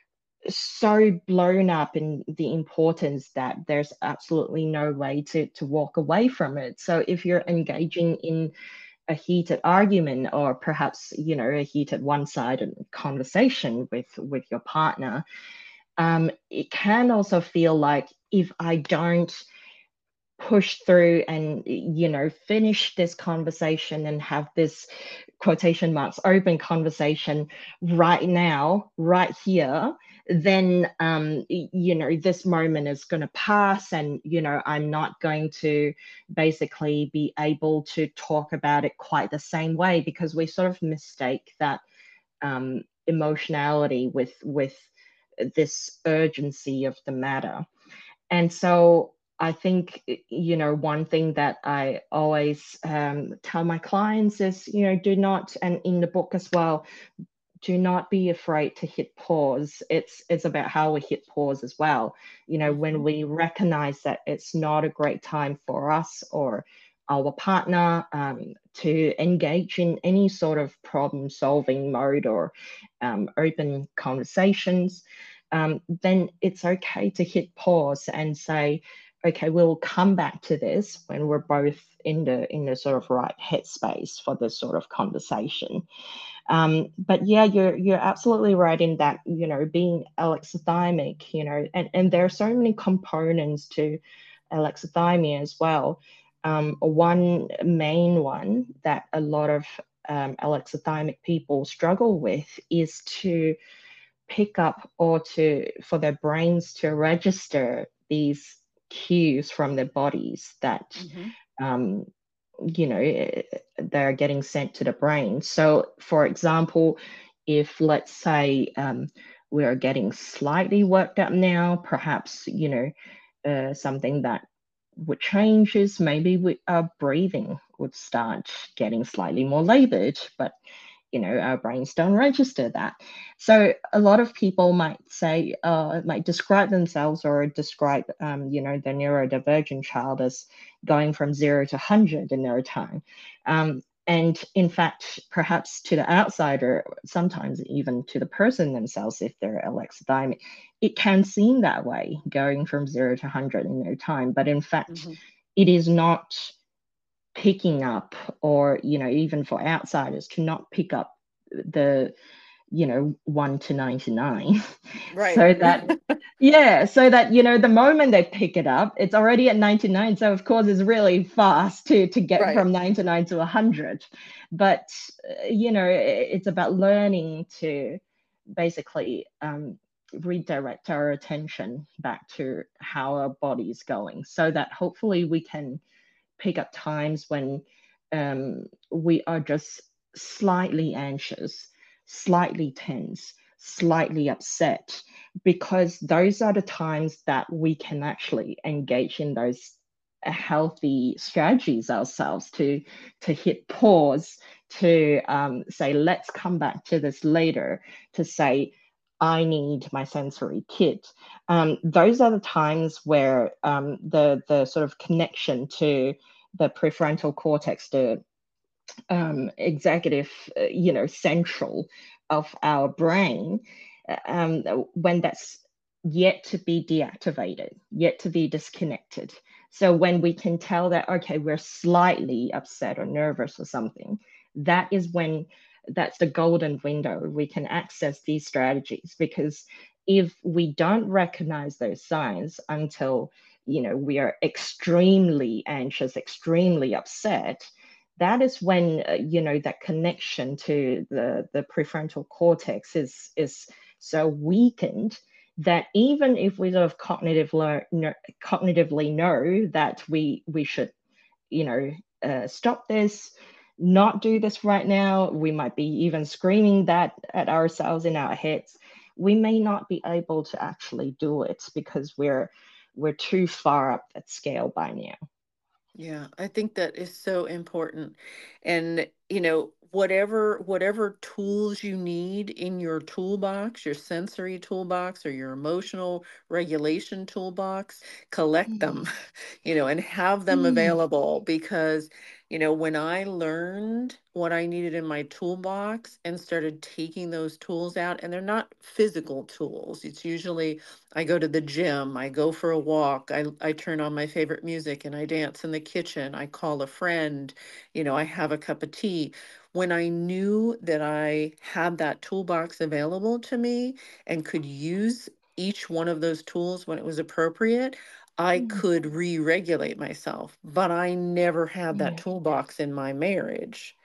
so blown up in the importance that there's absolutely no way to to walk away from it. So if you're engaging in a heated argument, or perhaps, you know, a heated one-sided conversation with with your partner, um, it can also feel like, if I don't push through and, you know, finish this conversation and have this quotation marks open conversation right now, right here, then, um, you know, this moment is going to pass, and, you know, I'm not going to basically be able to talk about it quite the same way, because we sort of mistake that um, emotionality with with this urgency of the matter. And so I think, you know, one thing that I always um, tell my clients is, you know, do not, and in the book as well, do not be afraid to hit pause. It's it's about how we hit pause as well. You know, when Mhm. we recognize that it's not a great time for us or our partner um, to engage in any sort of problem solving mode or um, open conversations, um, then it's okay to hit pause and say, okay, we'll come back to this when we're both in the in the sort of right headspace for this sort of conversation. Um, but yeah, you're you're absolutely right in that, you know, being alexithymic, you know, and, and there are so many components to alexithymia as well. Um, one main one that a lot of um, alexithymic people struggle with is to pick up or to for their brains to register these cues from their bodies that Mhm. um, you know eh, they're getting sent to the brain. So for example, if let's say um, we are getting slightly worked up now, perhaps, you know, uh, something that would change is maybe we, our breathing would start getting slightly more labored, but you know our brains don't register that. So a lot of people might say uh, might describe themselves or describe um, you know the neurodivergent child as going from zero to one hundred in their time. Um, and in fact, perhaps to the outsider, sometimes even to the person themselves, if they're alexithymic, it can seem that way, going from zero to one hundred in their time. But in fact, Mhm. it is not picking up, or, you know, even for outsiders to not pick up the, you know, one to ninety-nine. Right. So that, yeah, so that, you know, the moment they pick it up, it's already at ninety-nine. So of course it's really fast to to get Right. from ninety-nine to one hundred. But, uh, you know, it's about learning to basically um, redirect our attention back to how our body is going so that hopefully we can pick up times when um, we are just slightly anxious, slightly tense, slightly upset, because those are the times that we can actually engage in those healthy strategies ourselves to to hit pause, to um, say let's come back to this later, to say I need my sensory kit. Um, those are the times where um, the the sort of connection to the prefrontal cortex, the um, executive, uh, you know, central of our brain, uh, um, when that's yet to be deactivated, yet to be disconnected. So when we can tell that, okay, we're slightly upset or nervous or something, that is when that's the golden window. We can access these strategies, because if we don't recognize those signs until, you know, we are extremely anxious, extremely upset, that is when, uh, you know, that connection to the the prefrontal cortex is is so weakened that even if we sort of cognitive lear- no, cognitively know that we we should, you know, uh, stop this, not do this right now, we might be even screaming that at ourselves in our heads, we may not be able to actually do it because we're we're too far up that scale by now. Yeah, I think that is so important. And, you know, whatever whatever tools you need in your toolbox, your sensory toolbox or your emotional regulation toolbox, collect them, Mm, you know, and have them mm, available because, you know, when I learned what I needed in my toolbox and started taking those tools out, and they're not physical tools. It's usually I go to the gym, I go for a walk, I I turn on my favorite music and I dance in the kitchen, I call a friend, you know, I have a cup of tea. When I knew that I had that toolbox available to me and could use each one of those tools when it was appropriate, I mm. could re-regulate myself. But I never had that Yeah. toolbox in my marriage.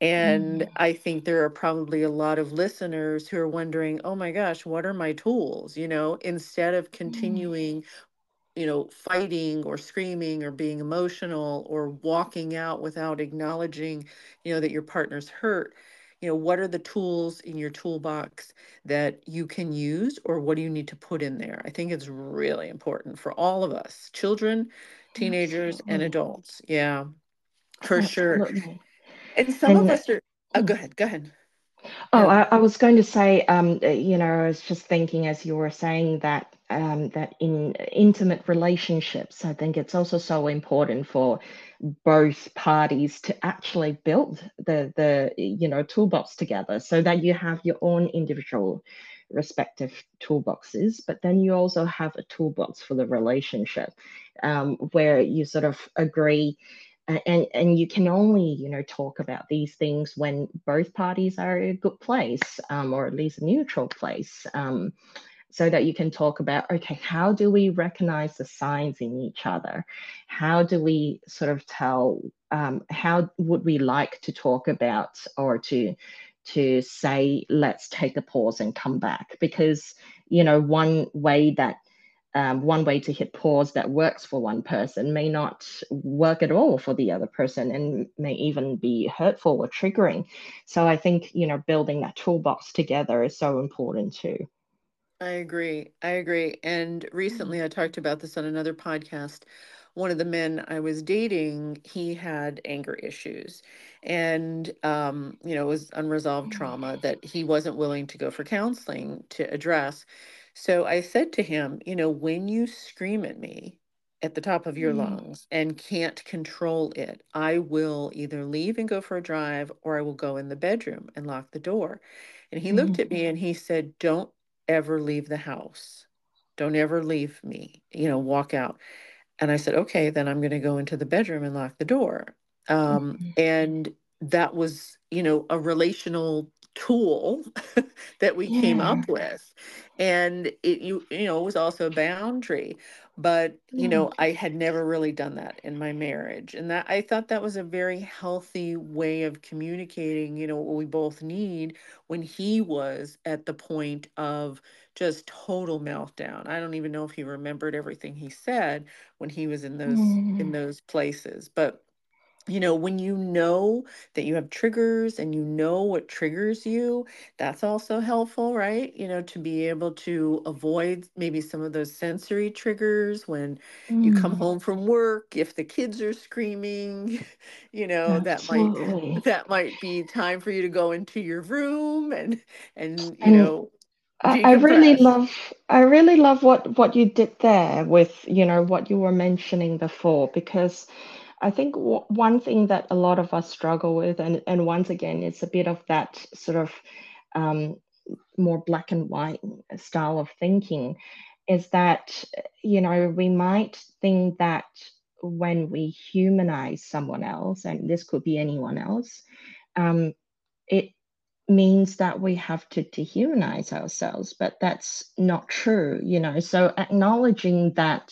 Mm, And I think there are probably a lot of listeners who are wondering, oh my gosh, what are my tools? You know, instead of mm, continuing, you know, fighting or screaming or being emotional or walking out without acknowledging, you know, that your partner's hurt, you know, what are the tools in your toolbox that you can use, or what do you need to put in there? I think it's really important for all of us, children, teenagers, and Absolutely. adults. Yeah, for sure. Absolutely. And some of And us are, oh, go ahead, go ahead. oh, No. I, I was going to say, um, uh, you know, I was just thinking as you were saying that um, that in intimate relationships, I think it's also so important for both parties to actually build the the you know toolbox together, so that you have your own individual respective toolboxes, but then you also have a toolbox for the relationship, um, where you sort of agree, a- and and you can only you know talk about these things when both parties are in a good place, um, or at least a neutral place, um, so that you can talk about, okay, how do we recognize the signs in each other? How do we sort of tell, um, how would we like to talk about, or to to say, let's take a pause and come back? Because you know one way that um, one way to hit pause that works for one person may not work at all for the other person, and may even be hurtful or triggering. So I think you know building that toolbox together is so important too. I agree. I agree. And Mm. recently I talked about this on another podcast. One of the men I was dating, he had anger issues and, um, you know, it was unresolved trauma that he wasn't willing to go for counseling to address. So I said to him, you know, when you scream at me at the top of your Mm. lungs and can't control it, I will either leave and go for a drive, or I will go in the bedroom and lock the door. And he looked Mhm. at me and he said, don't ever leave the house. Don't ever leave me, you know, walk out. And I said, okay, then I'm going to go into the bedroom and lock the door. Um, Mhm. and that was, you know, a relational tool that we came Yeah. up with. And it, you, you know, it was also a boundary. But, you Yeah. know, I had never really done that in my marriage. And that I thought that was a very healthy way of communicating, you know, what we both need when he was at the point of just total meltdown. I don't even know if he remembered everything he said when he was in those in Mm. those places. But you know, when you know that you have triggers and you know what triggers you, that's also helpful, right? You know, to be able to avoid maybe some of those sensory triggers when you come Mm. home from work, if the kids are screaming, you know, that might Absolutely. that might be time for you to go into your room and and you And know, I, I really decompress. love I really love what what you did there with, you know, what you were mentioning before, because I think w one thing that a lot of us struggle with, and and once again, it's a bit of that sort of um, more black and white style of thinking, is that, you know, we might think that when we humanize someone else, and this could be anyone else, um, it means that we have to dehumanize ourselves, but that's not true, you know. So acknowledging that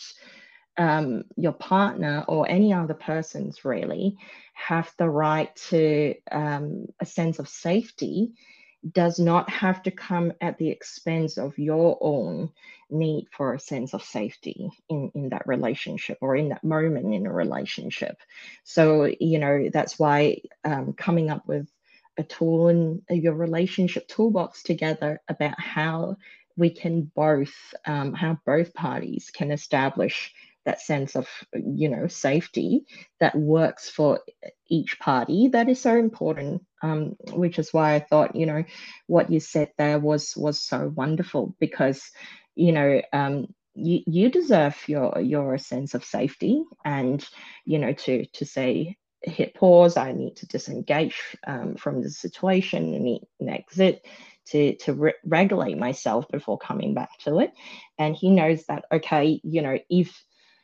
um, your partner or any other persons really have the right to um, a sense of safety does not have to come at the expense of your own need for a sense of safety in, in that relationship or in that moment in a relationship. So, you know, that's why um, coming up with a tool in your relationship toolbox together about how we can both, um, how both parties can establish that sense of, you know, safety that works for each party, that is so important, um, which is why I thought, you know, what you said there was was so wonderful, because you know um, you you deserve your your sense of safety, and you know to to say, hit pause, I need to disengage um, from the situation, I need an exit to to re- regulate myself before coming back to it. And he knows that, okay, you know if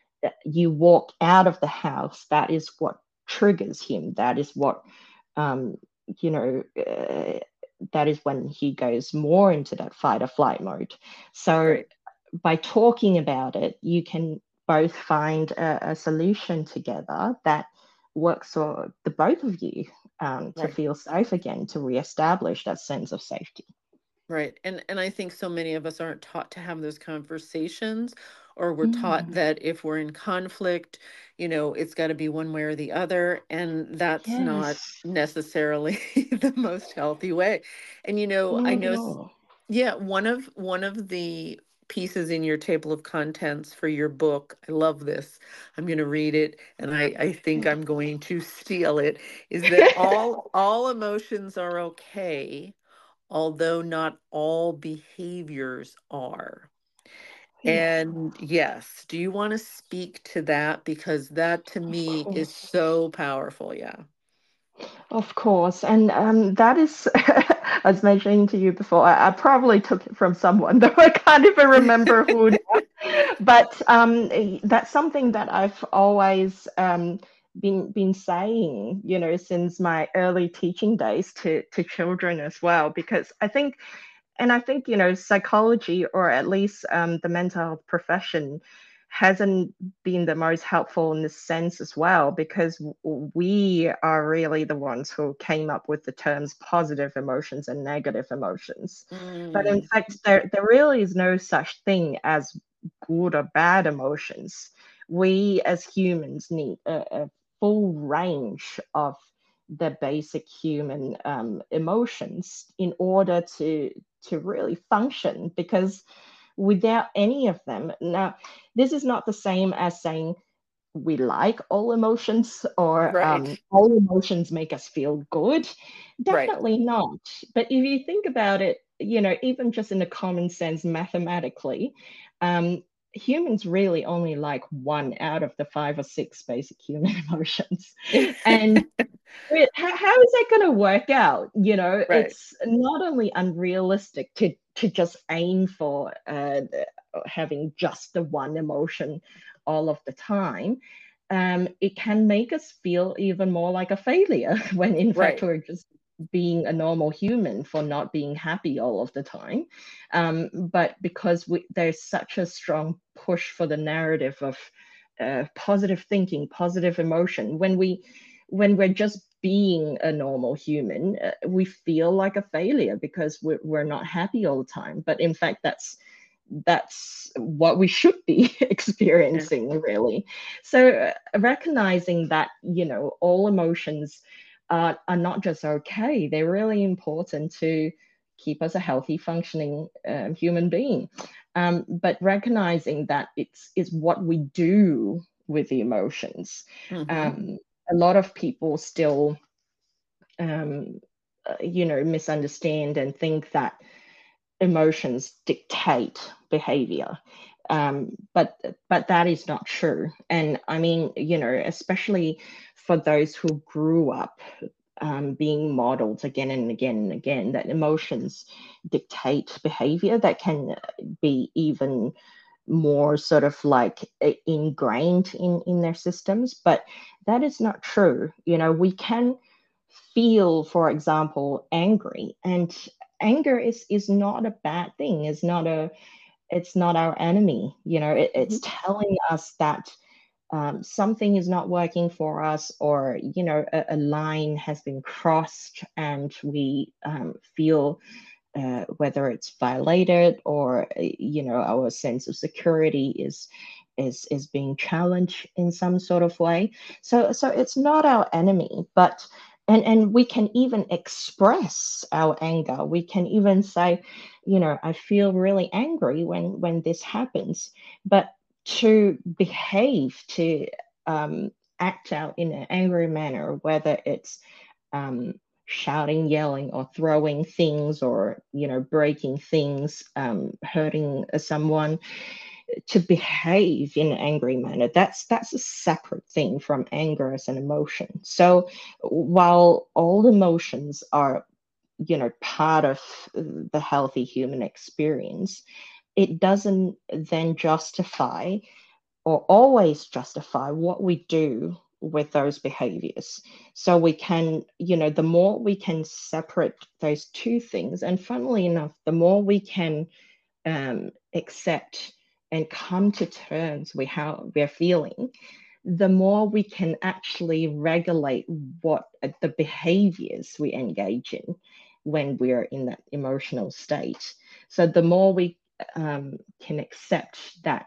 you walk out of the house, that is what triggers him, that is what um, you know uh, that is when he goes more into that fight or flight mode. So Right. by talking about it, you can both find a, a solution together that works for the both of you, um, to Right. feel safe again, to reestablish that sense of safety. Right. And and I think so many of us aren't taught to have those conversations, or we're taught Mm, that if we're in conflict, you know, it's got to be one way or the other. And that's not yes, necessarily the most healthy way. And, you know, I not at know, s- all. yeah, one of one of the pieces in your table of contents for your book, I love this. I'm going to read it, and I, I think I'm going to steal it, is that all all emotions are okay, although not all behaviors are. Yeah, And yes, do you want to speak to that? Because that to of me is course. so powerful. Yeah. Of course, and um, that is, I was mentioning to you before, I, I probably took it from someone, though I can't even remember who now. But um, eh, that's something that I've always um, been been saying, you know, since my early teaching days to to children as well, because I think, and I think, you know, psychology, or at least um, the mental health profession, hasn't been the most helpful in this sense as well, because w- we are really the ones who came up with the terms positive emotions and negative emotions. But in Mm, fact, there, there really is no such thing as good or bad emotions. We as humans need a, a full range of the basic human um, emotions in order to to really function, because without any of them, now this is not the same as saying we like all emotions, or right. um, all emotions make us feel good. Right. Definitely not. But if you think about it, you know, even just in a common sense mathematically, um, humans really only like one out of the five or six basic human emotions. And it- how, how is that going to work out? You know, Right. it's not only unrealistic to to just aim for uh, having just the one emotion all of the time. Um, it can make us feel even more like a failure when in fact Right. we're just being a normal human for not being happy all of the time. Um, but because we, there's such a strong push for the narrative of uh, positive thinking, positive emotion, when we when we're just being a normal human, uh, we feel like a failure because we're, we're not happy all the time. But in fact, that's that's what we should be Yeah. experiencing, really. So uh, recognizing that, you know, all emotions uh, are not just okay, they're really important to keep us a healthy functioning um, human being. Um, but recognizing that it's is what we do with the emotions. Mm-hmm. um, a lot of people still um, uh, you know, misunderstand and think that emotions dictate behavior. Um, but but that is not true. And I mean, you know, especially for those who grew up um, being modeled again and again and again, that emotions dictate behavior, that can be even more sort of like ingrained in in their systems. But that is not true. You know, we can feel, for example, angry, and anger is is not a bad thing. It's not a it's not our enemy. You know, it, Mm-hmm. it's telling us that um, something is not working for us, or you know, a, a line has been crossed, and we um, feel uh, whether it's violated, or uh, you know, our sense of security is is is being challenged in some sort of way. So so it's not our enemy. But and and we can even express our anger. We can even say, you know, I feel really angry when when this happens. But to behave, to um, act out in an angry manner, whether it's um, shouting, yelling, or throwing things, or you know, breaking things, um, hurting someone, to behave in an angry manner, that's that's a separate thing from anger as an emotion. So while all emotions are, you know, part of the healthy human experience, it doesn't then justify or always justify what we do with those behaviors. So we can, you know, the more we can separate those two things, and funnily enough, the more we can um, accept and come to terms with how we're feeling, the more we can actually regulate what the behaviors we engage in when we're in that emotional state. So the more we um, can accept that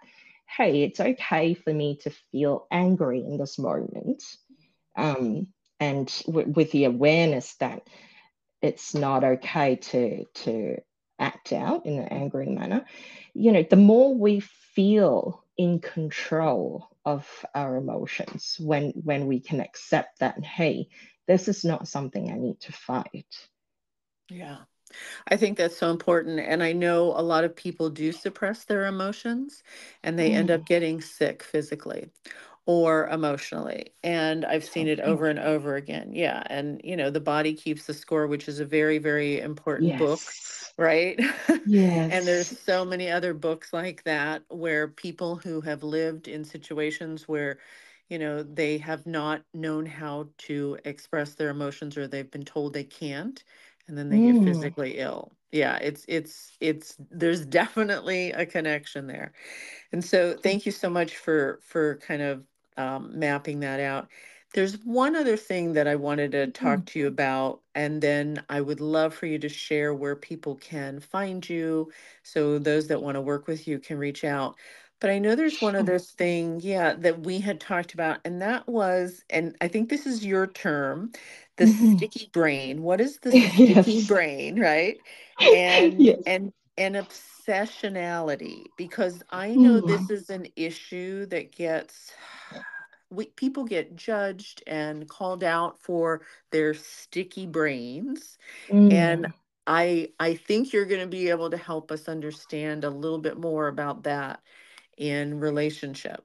hey, it's okay for me to feel angry in this moment. Um, and w- with the awareness that it's not okay to to act out in an angry manner, you know, the more we feel in control of our emotions, when when we can accept that, hey, this is not something I need to fight. Yeah. I think that's so important. And I know a lot of people do suppress their emotions and they end Mm, up getting sick physically or emotionally. And I've seen it okay. over and over again. Yeah. And, you know, The Body Keeps the Score, which is a very, very important book, Yes. right? And there's Yes. so many other books like that where people who have lived in situations where, you know, they have not known how to express their emotions or they've been told they can't, and then they get Mm, physically ill. Yeah, it's it's it's there's definitely a connection there. And so thank you so much for for kind of um, mapping that out. There's one other thing that I wanted to talk mm, to you about, and then I would love for you to share where people can find you, so those that want to work with you can reach out. But I know there's one sure. other thing, yeah, that we had talked about, and that was, and I think this is your term, the Mhm. sticky brain. What is the sticky Yes. brain, right? And Yes. and and obsessionality, because I know Mm, this is an issue that gets we people get judged and called out for their sticky brains, and mm. I I think you're going to be able to help us understand a little bit more about that in relationship.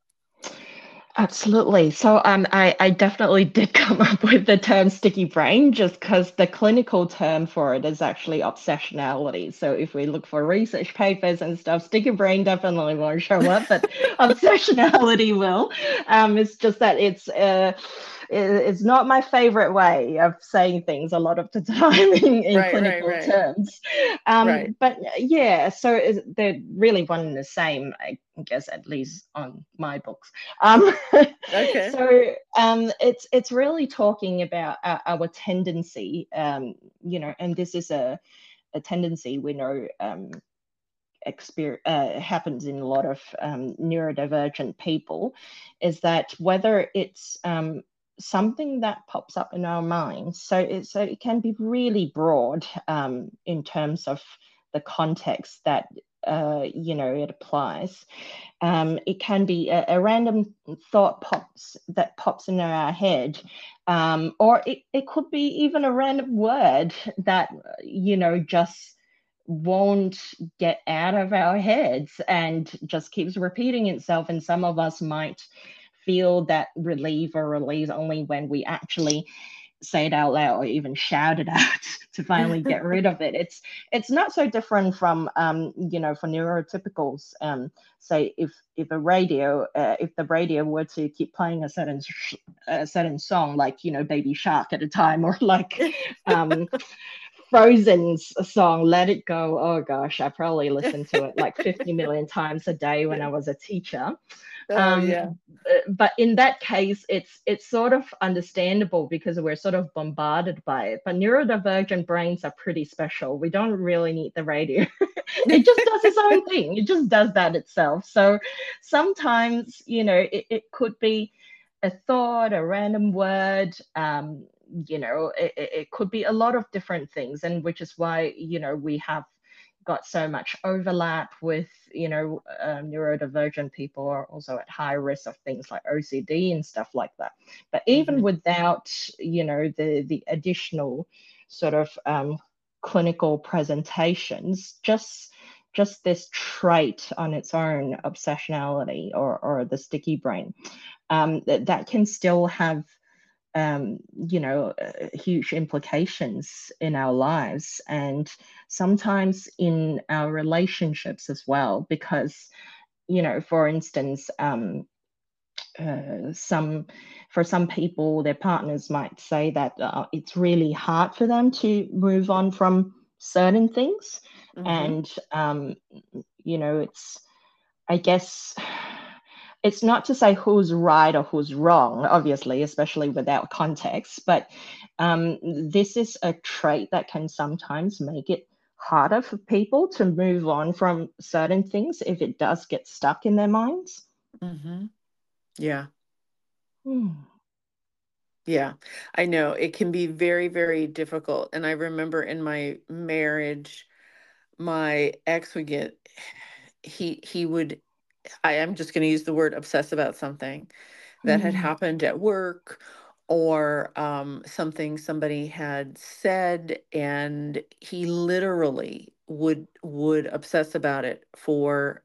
Absolutely. So um, I, I definitely did come up with the term sticky brain just because the clinical term for it is actually obsessionality. So if we look for research papers and stuff, sticky brain definitely won't show up, but obsessionality will. Um, it's just that it's uh, it- it's not my favorite way of saying things a lot of the time in, in Right, right, clinical right, terms. Um, right. but yeah, so is- they're really one and the same, I guess, at least on my books. Um, Okay. so um, it's it's really talking about our, our tendency, um, you know, and this is a, a tendency we know um, exper- uh, happens in a lot of um, neurodivergent people, is that whether it's um, something that pops up in our minds, so it, so it can be really broad um, in terms of the context that uh, you know it applies. Um, it can be a, a random thought pops that pops into our head, um, or it, it could be even a random word that you know just won't get out of our heads and just keeps repeating itself. And some of us might feel that relief or release only when we actually say it out loud or even shout it out to finally get rid of it. It's it's not so different from um, you know, for neurotypicals. Um, say if if a radio uh, if the radio were to keep playing a certain sh- a certain song like you know Baby Shark at a time, or like um, Frozen's song "Let It Go." Oh gosh, I probably listened to it like fifty million times a day when I was a teacher. Oh Um, yeah. but in that case, it's it's sort of understandable because we're sort of bombarded by it. But neurodivergent brains are pretty special. We don't really need the radio. It just does its own thing. It just does that itself. So sometimes, you know, it, it could be a thought, a random word. Um, you know, it, it could be a lot of different things, and which is why you know we have got so much overlap with, you know, uh, neurodivergent people are also at high risk of things like O C D and stuff like that. But even Mhm. without, you know, the the additional sort of um, clinical presentations, just just this trait on its own, obsessionality or or the sticky brain, um, that that can still have um, you know, uh, huge implications in our lives and sometimes in our relationships as well. Because, you know, for instance, um, uh, some for some people, their partners might say that uh, it's really hard for them to move on from certain things, Mhm. and um, you know, it's I guess it's not to say who's right or who's wrong, obviously, especially without context, but um, this is a trait that can sometimes make it harder for people to move on from certain things if it does get stuck in their minds. Mm-hmm. Yeah. Hmm. Yeah, I know it can be very, very difficult. And I remember in my marriage, my ex would get, he he would, I am just going to use the word obsess about something that had Hmm. happened at work, or um, something somebody had said, and he literally would would obsess about it for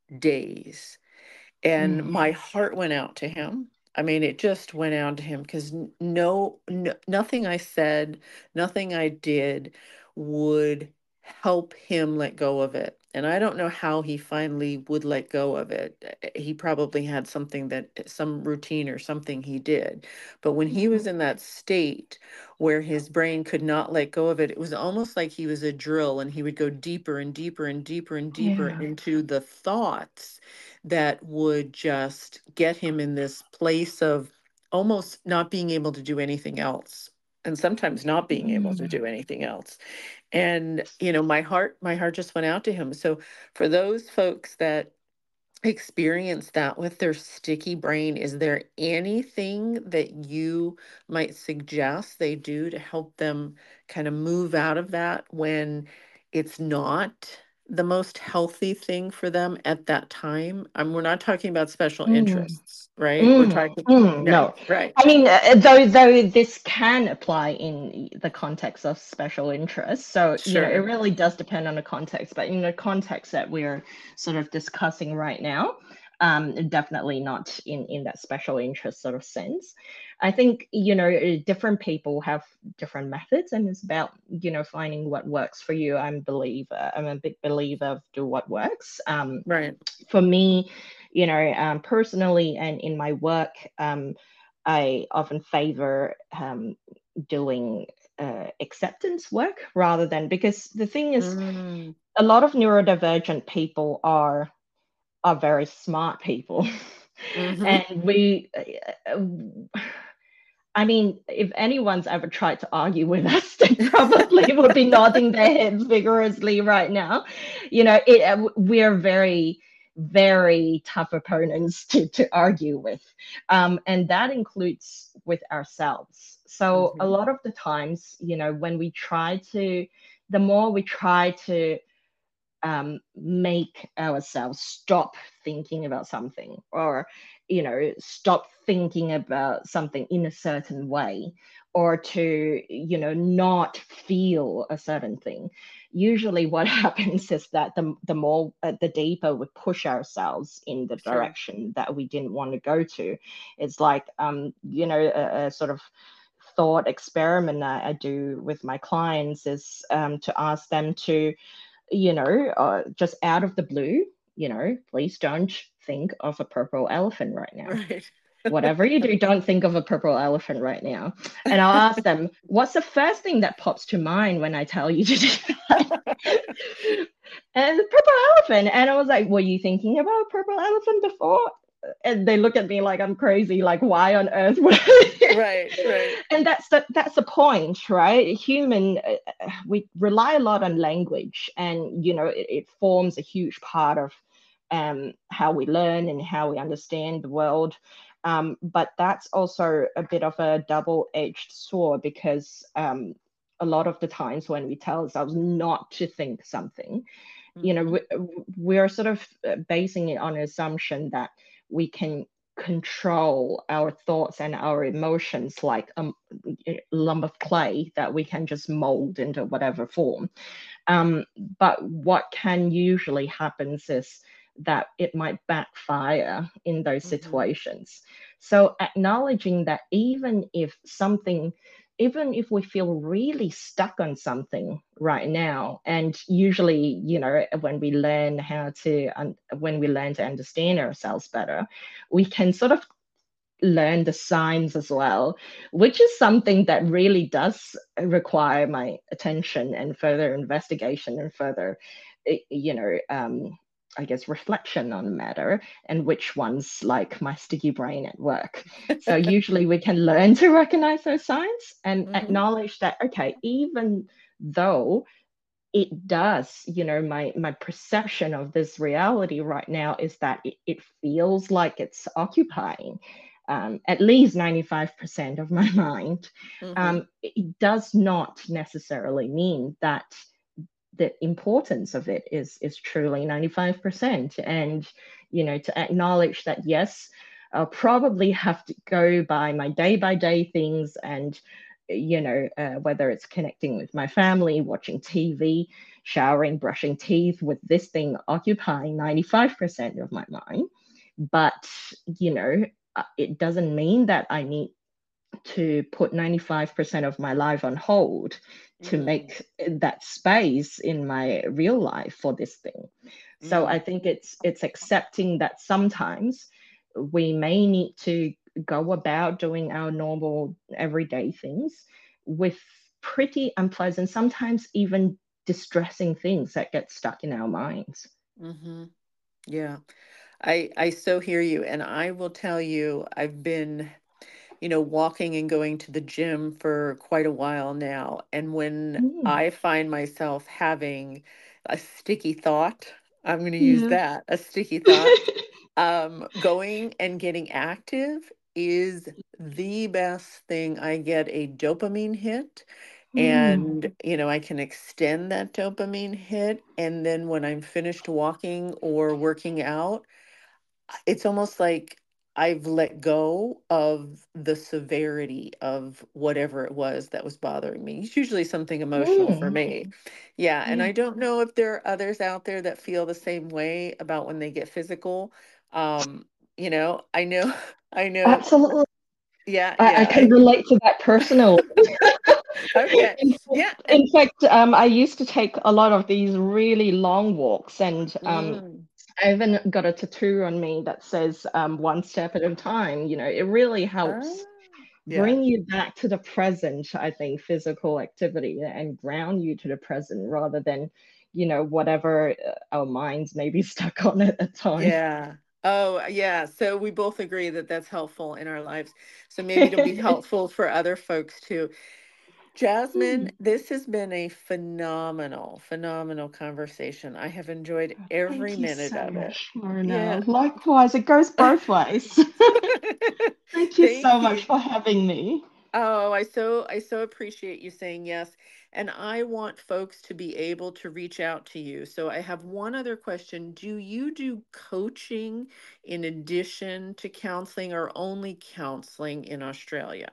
days. And Hmm. my heart went out to him. I mean, it just went out to him because no, no, nothing I said, nothing I did would help him let go of it. And I don't know how he finally would let go of it. Uh, He probably had something that, uh, some routine or something he did. But when he was in that state where his brain could not let go of it, it was almost like he was a drill, and he would go deeper and deeper and deeper and deeper Yeah. into the thoughts that would just get him in this place of almost not being able to do anything else, and sometimes not being able to Hmm. do anything else. And you know, my heart my heart just went out to him. So for those folks that experience that with their sticky brain, is there anything that you might suggest they do to help them kind of move out of that when it's not the most healthy thing for them at that time? Um, we're not talking about special Mm. interests, right? We're Mm, talking, mm, right, no. right, I mean, uh, though though this can apply in the context of special interests. So, you know, it sure, really does depend on the context, but in the context that we're sort of discussing right now, um, definitely not in in that special interest sort of sense. I think, you know, uh, different people have different methods, and it's about, you know, finding what works for you. I'm believer, I'm a big believer of do what works. Um, right, for me, you know, um, personally and in my work, um, I often favor um, doing uh, acceptance work rather than, because the thing is, mm, a lot of neurodivergent people are are very smart people, mm-hmm. and we. Uh, I mean, if anyone's ever tried to argue with us, they probably would be nodding their heads vigorously right now. You know, it, uh, we're very, very tough opponents to, to argue with. Um, and that includes with ourselves. So a Mm-hmm. lot of the times, you know, when we try to, the more we try to um, make ourselves stop thinking about something, or you know, stop thinking about something in a certain way, or to, you know, not feel a certain thing. Usually what happens is that the, the more uh, the deeper we push ourselves in the Sure, direction that we didn't want to go to. It's like um, you know, a, a sort of thought experiment I, I do with my clients is um, to ask them to, you know, uh, just out of the blue, you know, please don't think of a purple elephant right now. right. Whatever you do, don't think of a purple elephant right now. And I'll ask them, what's the first thing that pops to mind when I tell you to do that? And the purple elephant. And I was like, were you thinking about a purple elephant before? And they look at me like I'm crazy, like why on earth would I? Right, right. And that's the that's the point, right? Human, uh, uh, we rely a lot on language, and you know, it, it forms a huge part of um, how we learn and how we understand the world. Um, but that's also a bit of a double-edged sword, because um, a lot of the times when we tell ourselves not to think something, you know, Mm-hmm. we, we're sort of uh, basing it on an assumption that we can control our thoughts and our emotions like a lump of clay that we can just mold into whatever form. Um, but what can usually happens is that it might backfire in those Mm-hmm. situations. So acknowledging that even if something, even if we feel really stuck on something right now, and usually, you know, when we learn how to, um, when we learn to understand ourselves better, we can sort of learn the signs as well, which is something that really does require my attention and further investigation and further, eh, you know, um, I guess reflection on the matter, and which ones like my sticky brain at work. So usually we can learn to recognize those signs and Mm-hmm. acknowledge that, okay, even though it does, you know, my my perception of this reality right now is that it, it feels like it's occupying um, at least ninety-five percent of my mind. Mm-hmm. Um, it does not necessarily mean that the importance of it is is truly ninety-five percent. And you know, to acknowledge that, yes, I'll probably have to go by my day by day things, and you know, uh, whether it's connecting with my family, watching T V, showering, brushing teeth, with this thing occupying ninety-five percent of my mind. But you know, uh, it doesn't mean that I need to put ninety-five percent of my life on hold to Mm, make that space in my real life for this thing. So mm, I think it's it's accepting that sometimes we may need to go about doing our normal everyday things with pretty unpleasant, sometimes even distressing things that get stuck in our minds. mm-hmm. Yeah. I I so hear you. And I will tell you, I've been, you know, walking and going to the gym for quite a while now. And when Mm. I find myself having a sticky thought, I'm going to use Yeah. that, a sticky thought, um, going and getting active is the best thing. I get a dopamine hit, Mm. and you know, I can extend that dopamine hit, and then when I'm finished walking or working out, it's almost like I've let go of the severity of whatever it was that was bothering me. It's usually something emotional for Mm. me. Yeah. And Yeah. I don't know if there are others out there that feel the same way about when they get physical. Um, you know, I know, I know. Absolutely. Yeah. I, I Yeah. can I, relate to that personally. okay. In Yeah. fact, And, in fact, um, I used to take a lot of these really long walks, and um, mm, I even got a tattoo on me that says um, "one step at a time." You know, it really ah, helps yeah. bring you back to the present. I think physical activity and ground you to the present rather than, you know, whatever uh, our minds may be stuck on at the time. Yeah. Oh, yeah. So we both agree that that's helpful in our lives. So maybe it'll be helpful for other folks too. Jasmine, this has been a phenomenal, phenomenal conversation. I have enjoyed every Thank you minute so of it. much, Mona. Yeah. Likewise, it goes both ways. Thank you so Thank much you. for having me. Oh, I so I so appreciate you saying yes. And I want folks to be able to reach out to you. So I have one other question. Do you do coaching in addition to counseling, or only counseling in Australia?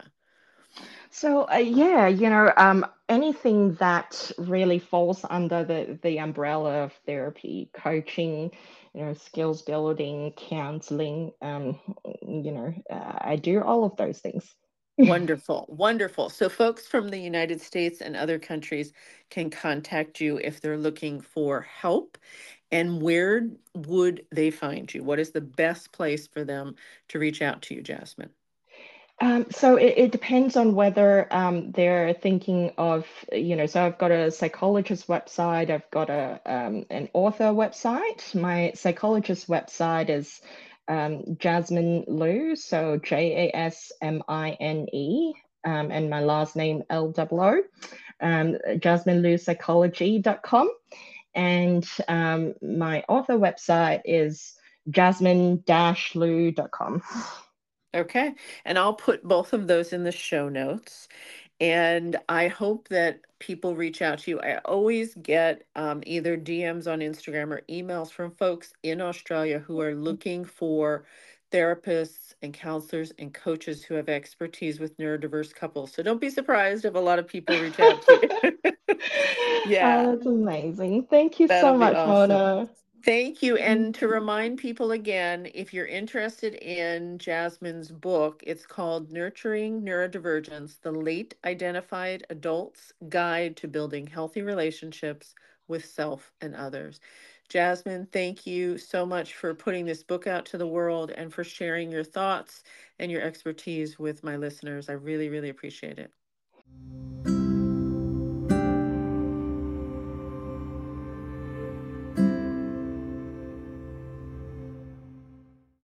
So, uh, yeah, you know, um, anything that really falls under the the umbrella of therapy, coaching, you know, skills building, counseling, um, you know, uh, I do all of those things. Wonderful, wonderful. So folks from the United States and other countries can contact you if they're looking for help. And where would they find you? What is the best place for them to reach out to you, Jasmine? Um, so it, it depends on whether um, they're thinking of, you know, so I've got a psychologist website, I've got a um, an author website. My psychologist website is um, Jasmine Liu, so J A S M I N E, um, and my last name L O O, um, jasmine liu psychology dot com. And um, my author website is jasmine dash liu dot com. Okay. And I'll put both of those in the show notes. And I hope that people reach out to you. I always get um, either D Ms on Instagram or emails from folks in Australia who are looking for therapists and counselors and coaches who have expertise with neurodiverse couples. So don't be surprised if a lot of people reach out to you. Oh, Yeah, that's amazing. Thank you that'll so be much, awesome. Mona. Thank you. Thank And to you. remind people again, if you're interested in Jasmine's book, it's called Nurturing Neurodivergence, the Late Identified Adult's Guide to Building Healthy Relationships with Self and Others. Jasmine, thank you so much for putting this book out to the world and for sharing your thoughts and your expertise with my listeners. I really, really appreciate it.